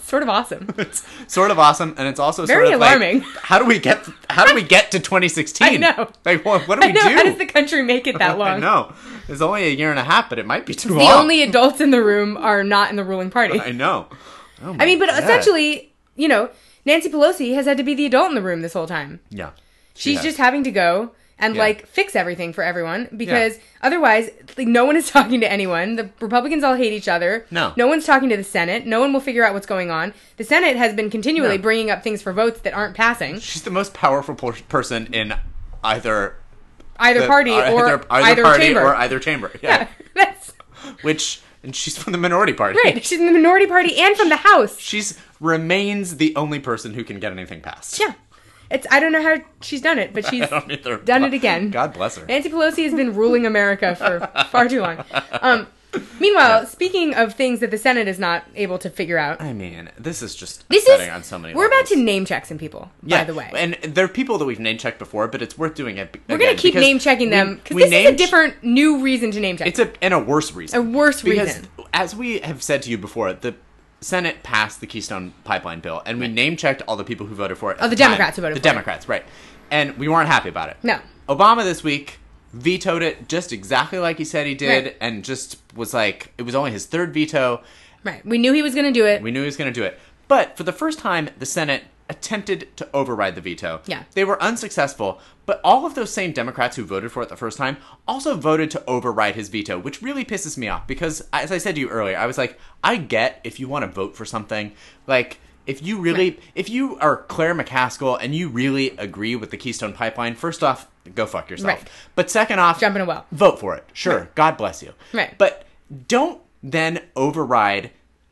sort of awesome. It's sort of awesome, and it's also Very sort of alarming. Like, how do we get? How do we get to twenty sixteen? I know. Like, what, what do we I know. do? How does the country make it that long? I know. It's only a year and a half, but it might be too The long. only adults in the room are not in the ruling party. I know. Oh my I mean, but God. essentially, you know, Nancy Pelosi has had to be the adult in the room this whole time. Yeah. She She's has. just having to go and, Yeah. like, fix everything for everyone because otherwise, like, no one is talking to anyone. The Republicans all hate each other. No. No one's talking to the Senate. No one will figure out what's going on. The Senate has been continually No. bringing up things for votes that aren't passing. She's the most powerful por- person in either Either the- party uh, or either, either, party chamber. or either chamber. Yeah. Yeah, that's Which, and she's from the minority party. right. She's in the minority party and from the House. She's remains the only person who can get anything passed. Yeah. It's I don't know how she's done it, but she's I don't either. done it again. God bless her. Nancy Pelosi has been ruling America for far too long. Um, meanwhile, Yeah. speaking of things that the Senate is not able to figure out, I mean, this is just this upsetting is on so many we're levels. about to name check some people. Yeah, by the way, and there are people that we've name checked before, but it's worth doing it. be- we're again, gonna keep because name checking them we- because we this is a named- different, new reason to name check. It's a and a worse reason. A worse because, reason. as we have said to you before, the Senate passed the Keystone Pipeline bill, and we name checked all the people who voted for it. at Oh, the time. Democrats who voted the for it. Democrats, right? And we weren't happy about it. No. Obama this week vetoed it just exactly like he said he did, Right. and just was like, it was only his third veto. Right. We knew he was going to do it. We knew he was going to do it. But for the first time, the Senate attempted to override the veto. Yeah. They were unsuccessful, but all of those same Democrats who voted for it the first time also voted to override his veto, which really pisses me off because, as I said to you earlier, I was like, I get if you want to vote for something, like, if you really, Right. if you are Claire McCaskill and you really agree with the Keystone Pipeline, first off, go fuck yourself. Right. But second off, Jump in a well. vote for it. Sure. Right. God bless you. Right. But don't then override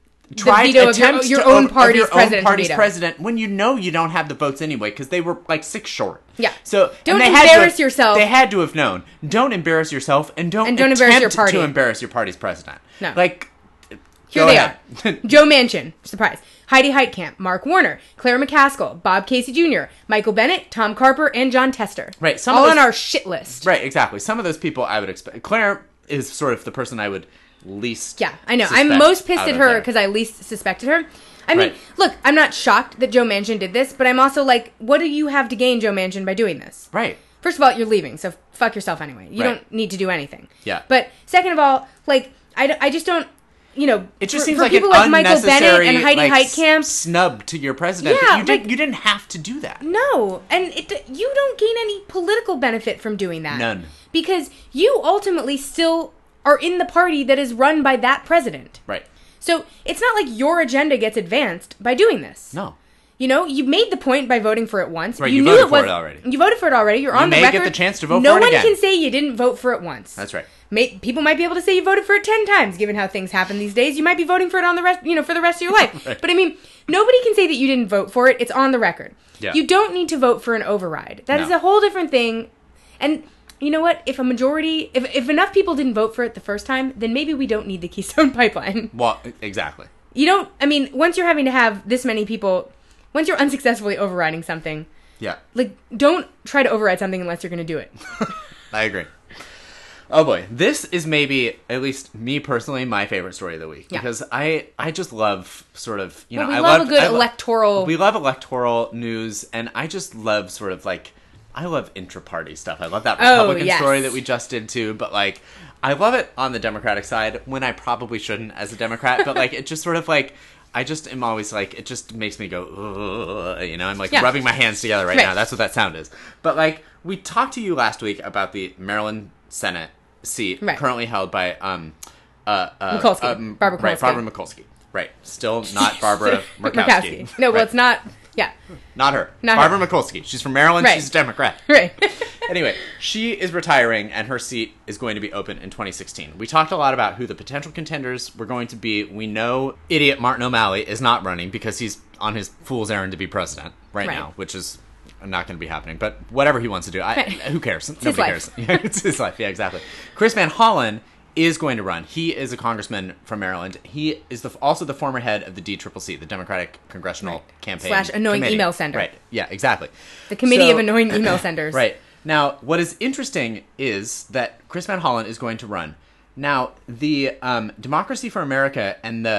try veto of your- attempts your to own o- of party's your president own to party's veto. president when you know you don't have the votes anyway because they were like six short. Yeah. So Don't and they had to embarrass have- yourself. They had to have known. Don't embarrass yourself and don't And don't embarrass your attempt party. to embarrass your party's president. No. Like Here go they ahead. are. Joe Manchin, surprise. Heidi Heitkamp, Mark Warner, Claire McCaskill, Bob Casey Junior, Michael Bennett, Tom Carper, and John Tester. Right, some All of on those- our shit list. Right, exactly. Some of those people I would expect. Claire is sort of the person I would least. Yeah, I know. suspect I'm most pissed out at of her there. because I least suspected her. I mean, Right. look, I'm not shocked that Joe Manchin did this, but I'm also like, what do you have to gain, Joe Manchin, by doing this? Right. First of all, you're leaving, so fuck yourself anyway. You Right. don't need to do anything. Yeah. But second of all, like, I, d- I just don't, you know, It just for, seems for like people an like Michael Bennett unnecessary and Heidi like, Heitkamp. s- snub to your president. Yeah, that you, did, like- you didn't have to do that. No, and it, you don't gain any political benefit from doing that. None. Because you ultimately still are in the party that is run by that president. Right. So it's not like your agenda gets advanced by doing this. No. You know, you made the point by voting for it once. Right, you voted for it already. You voted for it already. You're You on the may get record. the chance to vote no for it one again. can say you didn't vote for it once. That's right. May, people might be able to say you voted for it ten times, given how things happen these days. You might be voting for it on the rest, you know, for the rest of your life. Right. But I mean, nobody can say that you didn't vote for it. It's on the record. Yeah. You don't need to vote for an override. That No. is a whole different thing. And you know what? If a majority, if if enough people didn't vote for it the first time, then maybe we don't need the Keystone Pipeline. Well, exactly. You don't. I mean, once you're having to have this many people, once you're unsuccessfully overriding something, Yeah. like, don't try to override something unless you're going to do it. I agree. Oh boy, this is maybe, at least me personally, my favorite story of the week Yeah. because I I just love sort of you Well, know we I love love a good I lo- electoral- We love electoral news, and I just love sort of like I love intra-party stuff. I love that Oh, Republican yes. story that we just did too, but like I love it on the Democratic side when I probably shouldn't as a Democrat, but like it just sort of like. I just am always like, it just makes me go, ugh, you know, I'm like Yeah. rubbing my hands together right, Right. now. That's what that sound is. But like, we talked to you last week about the Maryland Senate seat Right. currently held by um, uh, uh, Mikulski. um, Barbara right, Mikulski. Barbara Mikulski. Right. Still not Barbara Murkowski. No, well, Right. it's not. Yeah. Not her. Not Barbara her. Mikulski. She's from Maryland. Right. She's a Democrat. Right. Anyway, she is retiring, and her seat is going to be open in twenty sixteen. We talked a lot about who the potential contenders were going to be. We know idiot Martin O'Malley is not running because he's on his fool's errand to be president right, Right. now, which is not going to be happening. But whatever he wants to do, I, Right. who cares? his Nobody life. cares. Yeah, it's his life. Yeah, exactly. Chris Van Hollen is going to run. He is a congressman from Maryland. He is the, also the former head of the D C C C, the Democratic Congressional Right. Campaign Slash annoying Committee. email sender. Right. Yeah, exactly. The Committee So- of Annoying Email Senders. Right. Now, what is interesting is that Chris Van Hollen is going to run. Now, the um, Democracy for America and the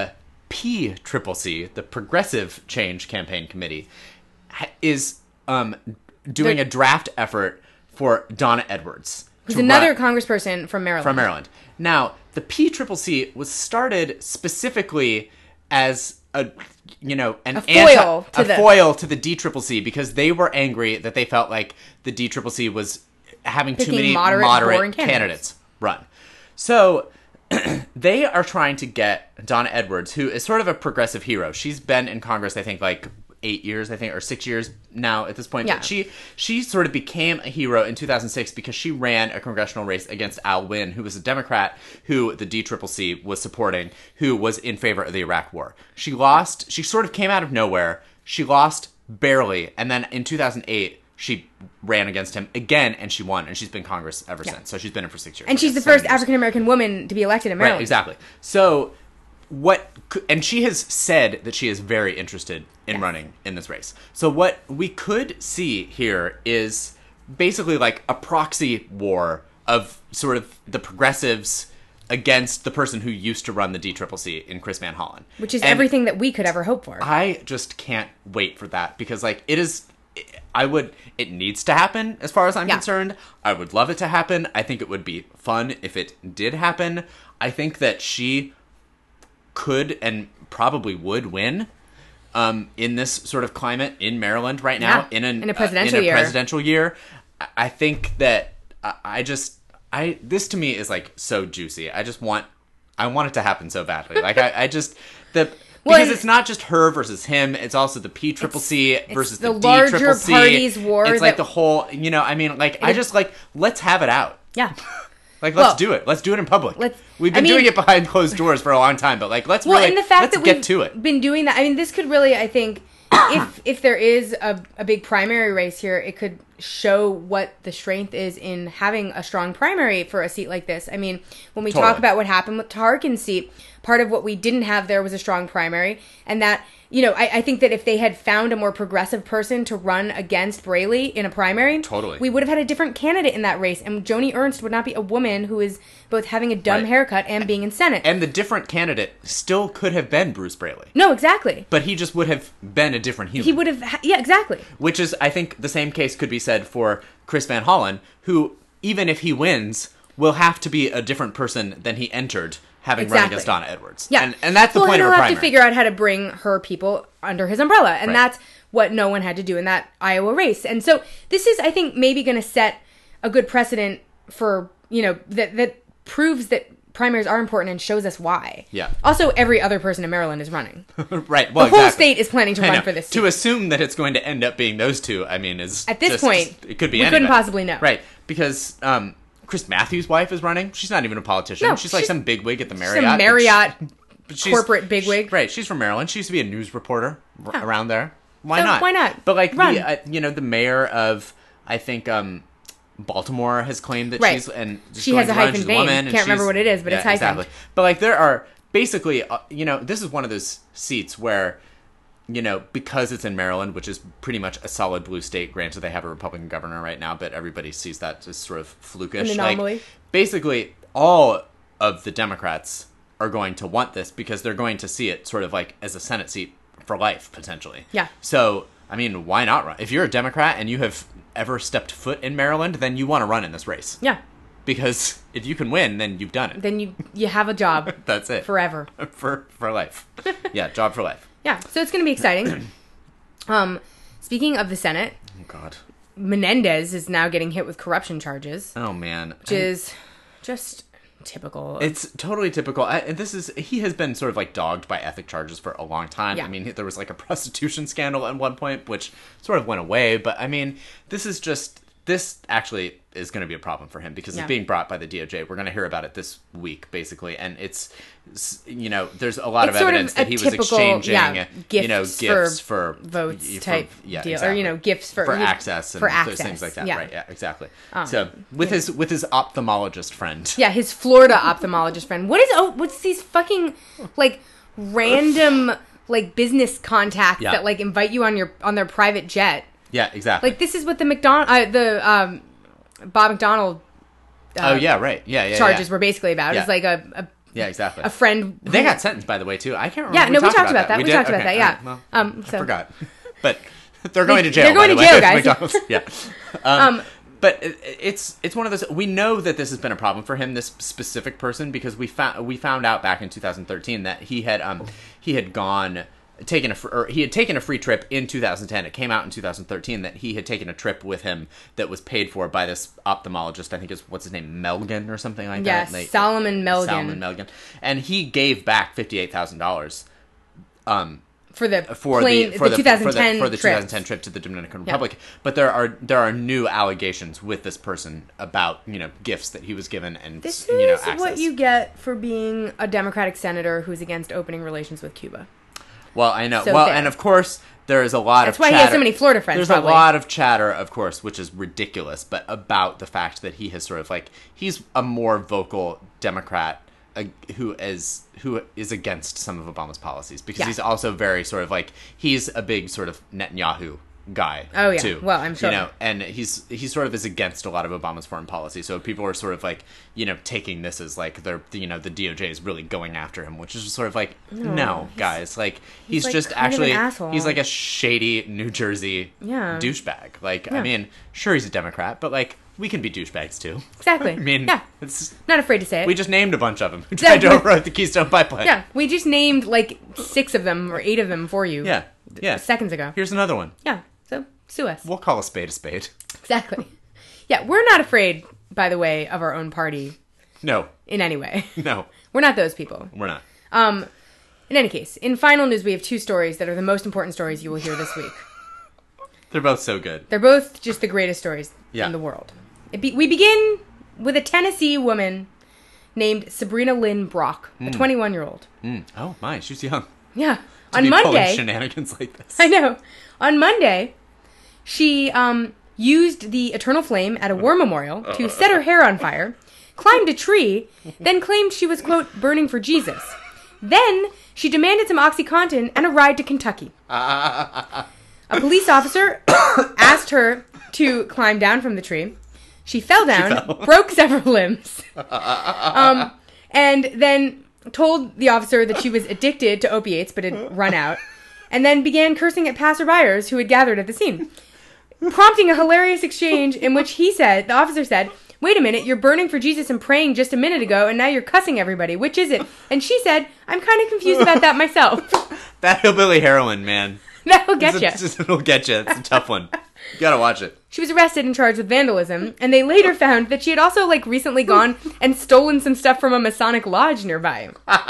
P Triple C, the Progressive Change Campaign Committee, ha- is um, doing They're- a draft effort for Donna Edwards. Who's to another run- congressperson from Maryland. from Maryland. Now, the P Triple C was started specifically as a, you know, an A foil to a the- foil to the D Triple C because they were angry that they felt like the D Triple C was having too Picking many moderate, moderate, boring candidates. candidates. run. So they are trying to get Donna Edwards, who is sort of a progressive hero. She's been in Congress, I think, like eight years, I think, or six years now at this point. Yeah. But she she sort of became a hero in two thousand six because she ran a congressional race against Al Wynn, who was a Democrat who the D C C C was supporting, who was in favor of the Iraq War. She lost. She sort of came out of nowhere. She lost barely, and then in two thousand eight, she ran against him again, and she won, and she's been in Congress ever Yeah. since. So she's been in for six years. And she's the seven first years. African American woman to be elected in Maryland. Right, exactly. So what cou- and she has said that she is very interested in Yes. running in this race. So what we could see here is basically like a proxy war of sort of the progressives against the person who used to run the D C C C in Chris Van Hollen. Which is And everything that we could ever hope for. I just can't wait for that because like it is I would it needs to happen as far as I'm Yeah. concerned. I would love it to happen. I think it would be fun if it did happen. I think that she could and probably would win um, in this sort of climate in Maryland right now Yeah. in, an, In a presidential uh, in a year. presidential year. I- I think that I, I just I this to me is like so juicy. I just want I want it to happen so badly. Like I, I just the Well, because and- it's not just her versus him. It's also the P Triple C versus the the, D larger Triple C. parties war It's like that- the whole, you know. I mean, like I just like let's have it out. Yeah. Like let's Well, do it. Let's do it in public. let's- We've I been mean- doing it behind closed doors for a long time, but like let's Well, really and the fact let's that get we've to it. been doing that, I mean, this could really, I think, if if there is a, a big primary race here, it could show what the strength is in having a strong primary for a seat like this. I mean, when we talk Totally. about what happened with Tarkin's seat, part of what we didn't have there was a strong primary, and that, you know, I, I think that if they had found a more progressive person to run against Braley in a primary, Totally. we would have had a different candidate in that race, and Joni Ernst would not be a woman who is both having a dumb Right. haircut and being in Senate. And the different candidate still could have been Bruce Braley, no, exactly. but he just would have been a different human. He would have, ha- yeah, exactly. Which is, I think, the same case could be said for Chris Van Hollen, who, even if he wins, will have to be a different person than he entered, having run Exactly. against Donna Edwards. Yeah, and, and that's the well, point and of a he'll primary. have to figure out how to bring her people under his umbrella, and Right. that's what no one had to do in that Iowa race. And so this is, I think, maybe going to set a good precedent for, you know, that that proves that primaries are important and shows us why. Yeah. Also, every other person in Maryland is running. right. Well, The whole exactly. state is planning to I run know. for this seat. To assume that it's going to end up being those two, I mean, is At this just- point, it could be we anybody. couldn't possibly know. Right, because um, Chris Matthews' wife is running. She's not even a politician. No, she's like she's- some bigwig at the Marriott. Some but Marriott she- but she's- corporate bigwig. she- right, she's from Maryland. She used to be a news reporter r- Yeah. around there. Why So not? why not? But like, Run. the, uh, you know, the mayor of, I think, um, Baltimore has claimed that Right. she's and is She going has a to run. hyphen She's name. woman, and Can't remember she's- what it is, but it's yeah, hyphened. exactly. But like, there are basically, uh, you know, this is one of those seats where, you know, because it's in Maryland, which is pretty much a solid blue state. Granted, they have a Republican governor right now, but everybody sees that as sort of flukish. An Like, anomaly. basically, all of the Democrats are going to want this because they're going to see it sort of like as a Senate seat for life, potentially. Yeah. So, I mean, why not run? If you're a Democrat and you have ever stepped foot in Maryland, then you want to run in this race. Yeah. Because if you can win, then you've done it. Then you you have a job That's it. forever. For for life. Yeah, job for life. Yeah, so it's going to be exciting. um, speaking of the Senate, Oh, God. Menendez is now getting hit with corruption charges, Oh, man. which is just typical. It's totally typical. I, and this is he has been sort of like dogged by ethic charges for a long time. Yeah. I mean, there was like a prostitution scandal at one point, which sort of went away. But I mean, this is just this actually is going to be a problem for him because Yeah. it's being brought by the D O J. We're going to hear about it this week, basically, and it's you know there's a lot It's of sort of evidence a that he was typical, exchanging yeah, you know gifts gifts for for, votes for- type yeah, deal, or, exactly. you know, gifts for- for you- access and for those access, things like that. yeah. Right? Yeah, exactly. Um, so with his with his ophthalmologist friend. yeah, his Florida ophthalmologist friend. What is oh, what's these fucking like random like business contacts Yeah. that like invite you on your on their private jet? Yeah, exactly. Like this is what the McDonald uh, the um Bob McDonald oh yeah, right. Yeah, yeah. charges yeah. were basically about. Yeah. It's like a, a Yeah, exactly. A friend. They got sentenced, by the way, too. I can't remember. Yeah, no, we talked about that. We, We did? talked about Okay, that, yeah. all right, well, Um, so- I forgot. But they're going They- to jail, they're going by to the way, jail, at guys. McDonald's. Yeah. Um, Um, but it- it's it's one of those. We know that this has been a problem for him, this specific person, because we found we found out back in two thousand thirteen that he had um he had gone taken a fr- or he had taken a free trip in two thousand ten. It came out in two thousand thirteen that he had taken a trip with him that was paid for by this ophthalmologist. I think is what's his name, Melgen or something like Yes, that. They- Solomon Melgen. Solomon Melgen, and he gave back fifty eight thousand dollars. Um, for the for plane, the for the, the twenty ten for the, for the trip. twenty ten trip to the Dominican Republic. But there are there are new allegations with this person about, you know, gifts that he was given and This you know is access. what you get for being a Democratic senator who's against opening relations with Cuba. Well, I know. So well, there. and of course there is a lot That's of why chatter. he has so many Florida friends, There's probably. a lot of chatter, of course, which is ridiculous, but about the fact that he has sort of like he's a more vocal Democrat uh, who is who is against some of Obama's policies because Yeah. he's also very sort of like he's a big sort of Netanyahu guy. Oh, yeah. too. Well, I'm sure. You know, and he's he sort of is against a lot of Obama's foreign policy. So people are sort of like, you know, taking this as like they're you know the D O J is really going after him, which is just sort of like no, guys, like he's, like, just kind of actually an asshole. he's like a shady New Jersey Yeah. douchebag. Like Yeah. I mean, sure he's a Democrat, but like we can be douchebags too. Exactly. I mean, yeah. it's Not afraid to say it. we just named a bunch of them who tried to Exactly. override the Keystone Pipeline. yeah, we just named like six of them or eight of them for you. yeah, yeah. Seconds ago. Here's another one. Yeah. So sue us. We'll call a spade a spade. Exactly. Yeah, we're not afraid, by the way, of our own party No, in any way. no, We're not those people. we're not. Um, in any case, in final news, we have two stories that are the most important stories you will hear this week. They're both so good. They're both just the greatest stories Yeah. in the world. It be- we begin with a Tennessee woman named Sabrina Lynn Brock, a twenty-one-year-old. Mm. Oh my, she's young. Yeah. To On be pulling Monday, shenanigans like this. I know. On Monday, she um, used the Eternal Flame at a war memorial to set her hair on fire, climbed a tree, then claimed she was, quote, burning for Jesus. Then she demanded some OxyContin and a ride to Kentucky. A police officer asked her to climb down from the tree. She fell down, fell. broke several limbs, um, and then told the officer that she was addicted to opiates but had run out, and then began cursing at passerbyers who had gathered at the scene, prompting a hilarious exchange in which he said, the officer said, "Wait a minute, you're burning for Jesus and praying just a minute ago, and now you're cussing everybody. Which is it?" And she said, "I'm kind of confused about that myself." That hillbilly heroin, man. That'll get you. It's a- It'll get you. It's a tough one. You gotta watch it. She was arrested and charged with vandalism, and they later found that she had also, like, recently gone and stolen some stuff from a Masonic lodge nearby.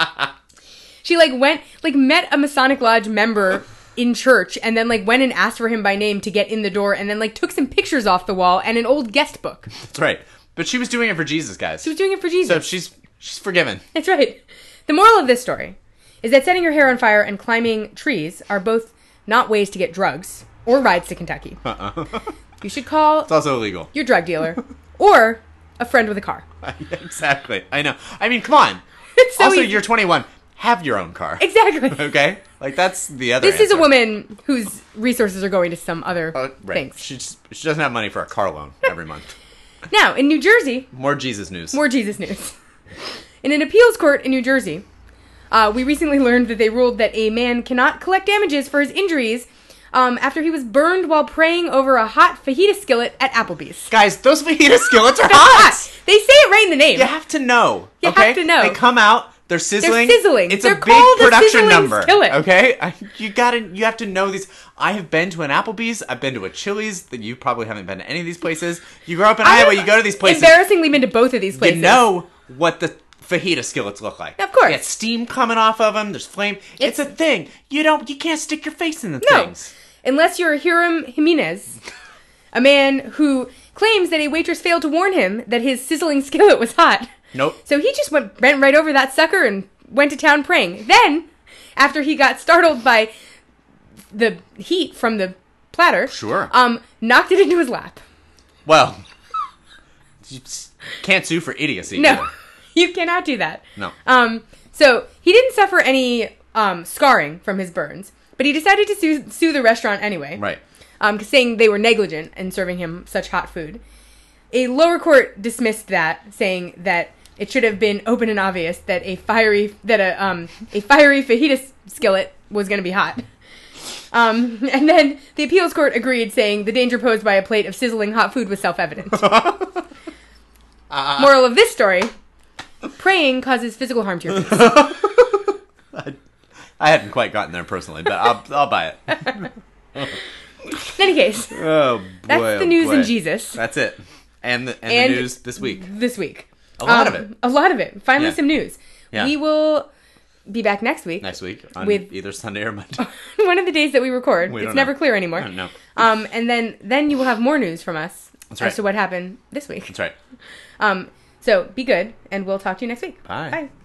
She, like, went, like, met a Masonic lodge member in church, and then, like, went and asked for him by name to get in the door, and then, like, took some pictures off the wall and an old guest book. That's right. But she was doing it for Jesus, guys. She was doing it for Jesus. So she's she's forgiven. That's right. The moral of this story is that setting your hair on fire and climbing trees are both not ways to get drugs or rides to Kentucky. Uh-uh. You should call It's also illegal. your drug dealer or a friend with a car. Exactly. I know. I mean, come on. It's so also, easy. you're twenty-one. Have your own car. Exactly. Okay? Like, that's the other This is a answer. woman whose resources are going to some other Uh, right. things. She, just, she doesn't have money for a car loan every month. Now, in New Jersey, More Jesus news. more Jesus news. In an appeals court in New Jersey, uh, we recently learned that they ruled that a man cannot collect damages for his injuries um, after he was burned while praying over a hot fajita skillet at Applebee's. Guys, those fajita skillets are They're hot! hot. They say it right in the name. You have to know. You okay? have to know. They come out. They're sizzling. They're sizzling. It's They're a big called a production sizzling number. skillet. Okay, I, you gotta. You have to know these. I have been to an Applebee's. I've been to a Chili's. That you probably haven't been to any of these places. You grow up in I Iowa. have You go to these places. Embarrassingly been to both of these places. You know what the fajita skillets look like. Of course. You got steam coming off of them. There's flame. It's, It's- a thing. You don't. You can't stick your face in the No. things. Unless you're Hiram Jimenez, a man who claims that a waitress failed to warn him that his sizzling skillet was hot. Nope. So he just went bent right over that sucker and went to town praying. Then, after he got startled by the heat from the platter, Sure. um, knocked it into his lap. Well, you can't sue for idiocy. No, either. you cannot do that. No. Um, so he didn't suffer any um, scarring from his burns, but he decided to sue, sue the restaurant anyway. Right. Um, saying they were negligent in serving him such hot food. A lower court dismissed that, saying that it should have been open and obvious that a fiery that a um a fiery fajita skillet was going to be hot. Um, and then the appeals court agreed, saying the danger posed by a plate of sizzling hot food was self-evident. uh, Moral of this story: praying causes physical harm to your face. I, I hadn't quite gotten there personally, but I'll I'll buy it. In any case, oh boy, that's the oh news boy. in Jesus. That's it, and the, and, And the news this week. This week, A lot um, of it. A lot of it. Finally, Yeah. some news. Yeah. We will be back next week. Next week on with either Sunday or Monday. one of the days that we record. We it's don't never know. clear anymore. I don't know. Um, and then then you will have more news from us That's as right. to what happened this week. That's right. Um, so be good, and we'll talk to you next week. Bye. Bye.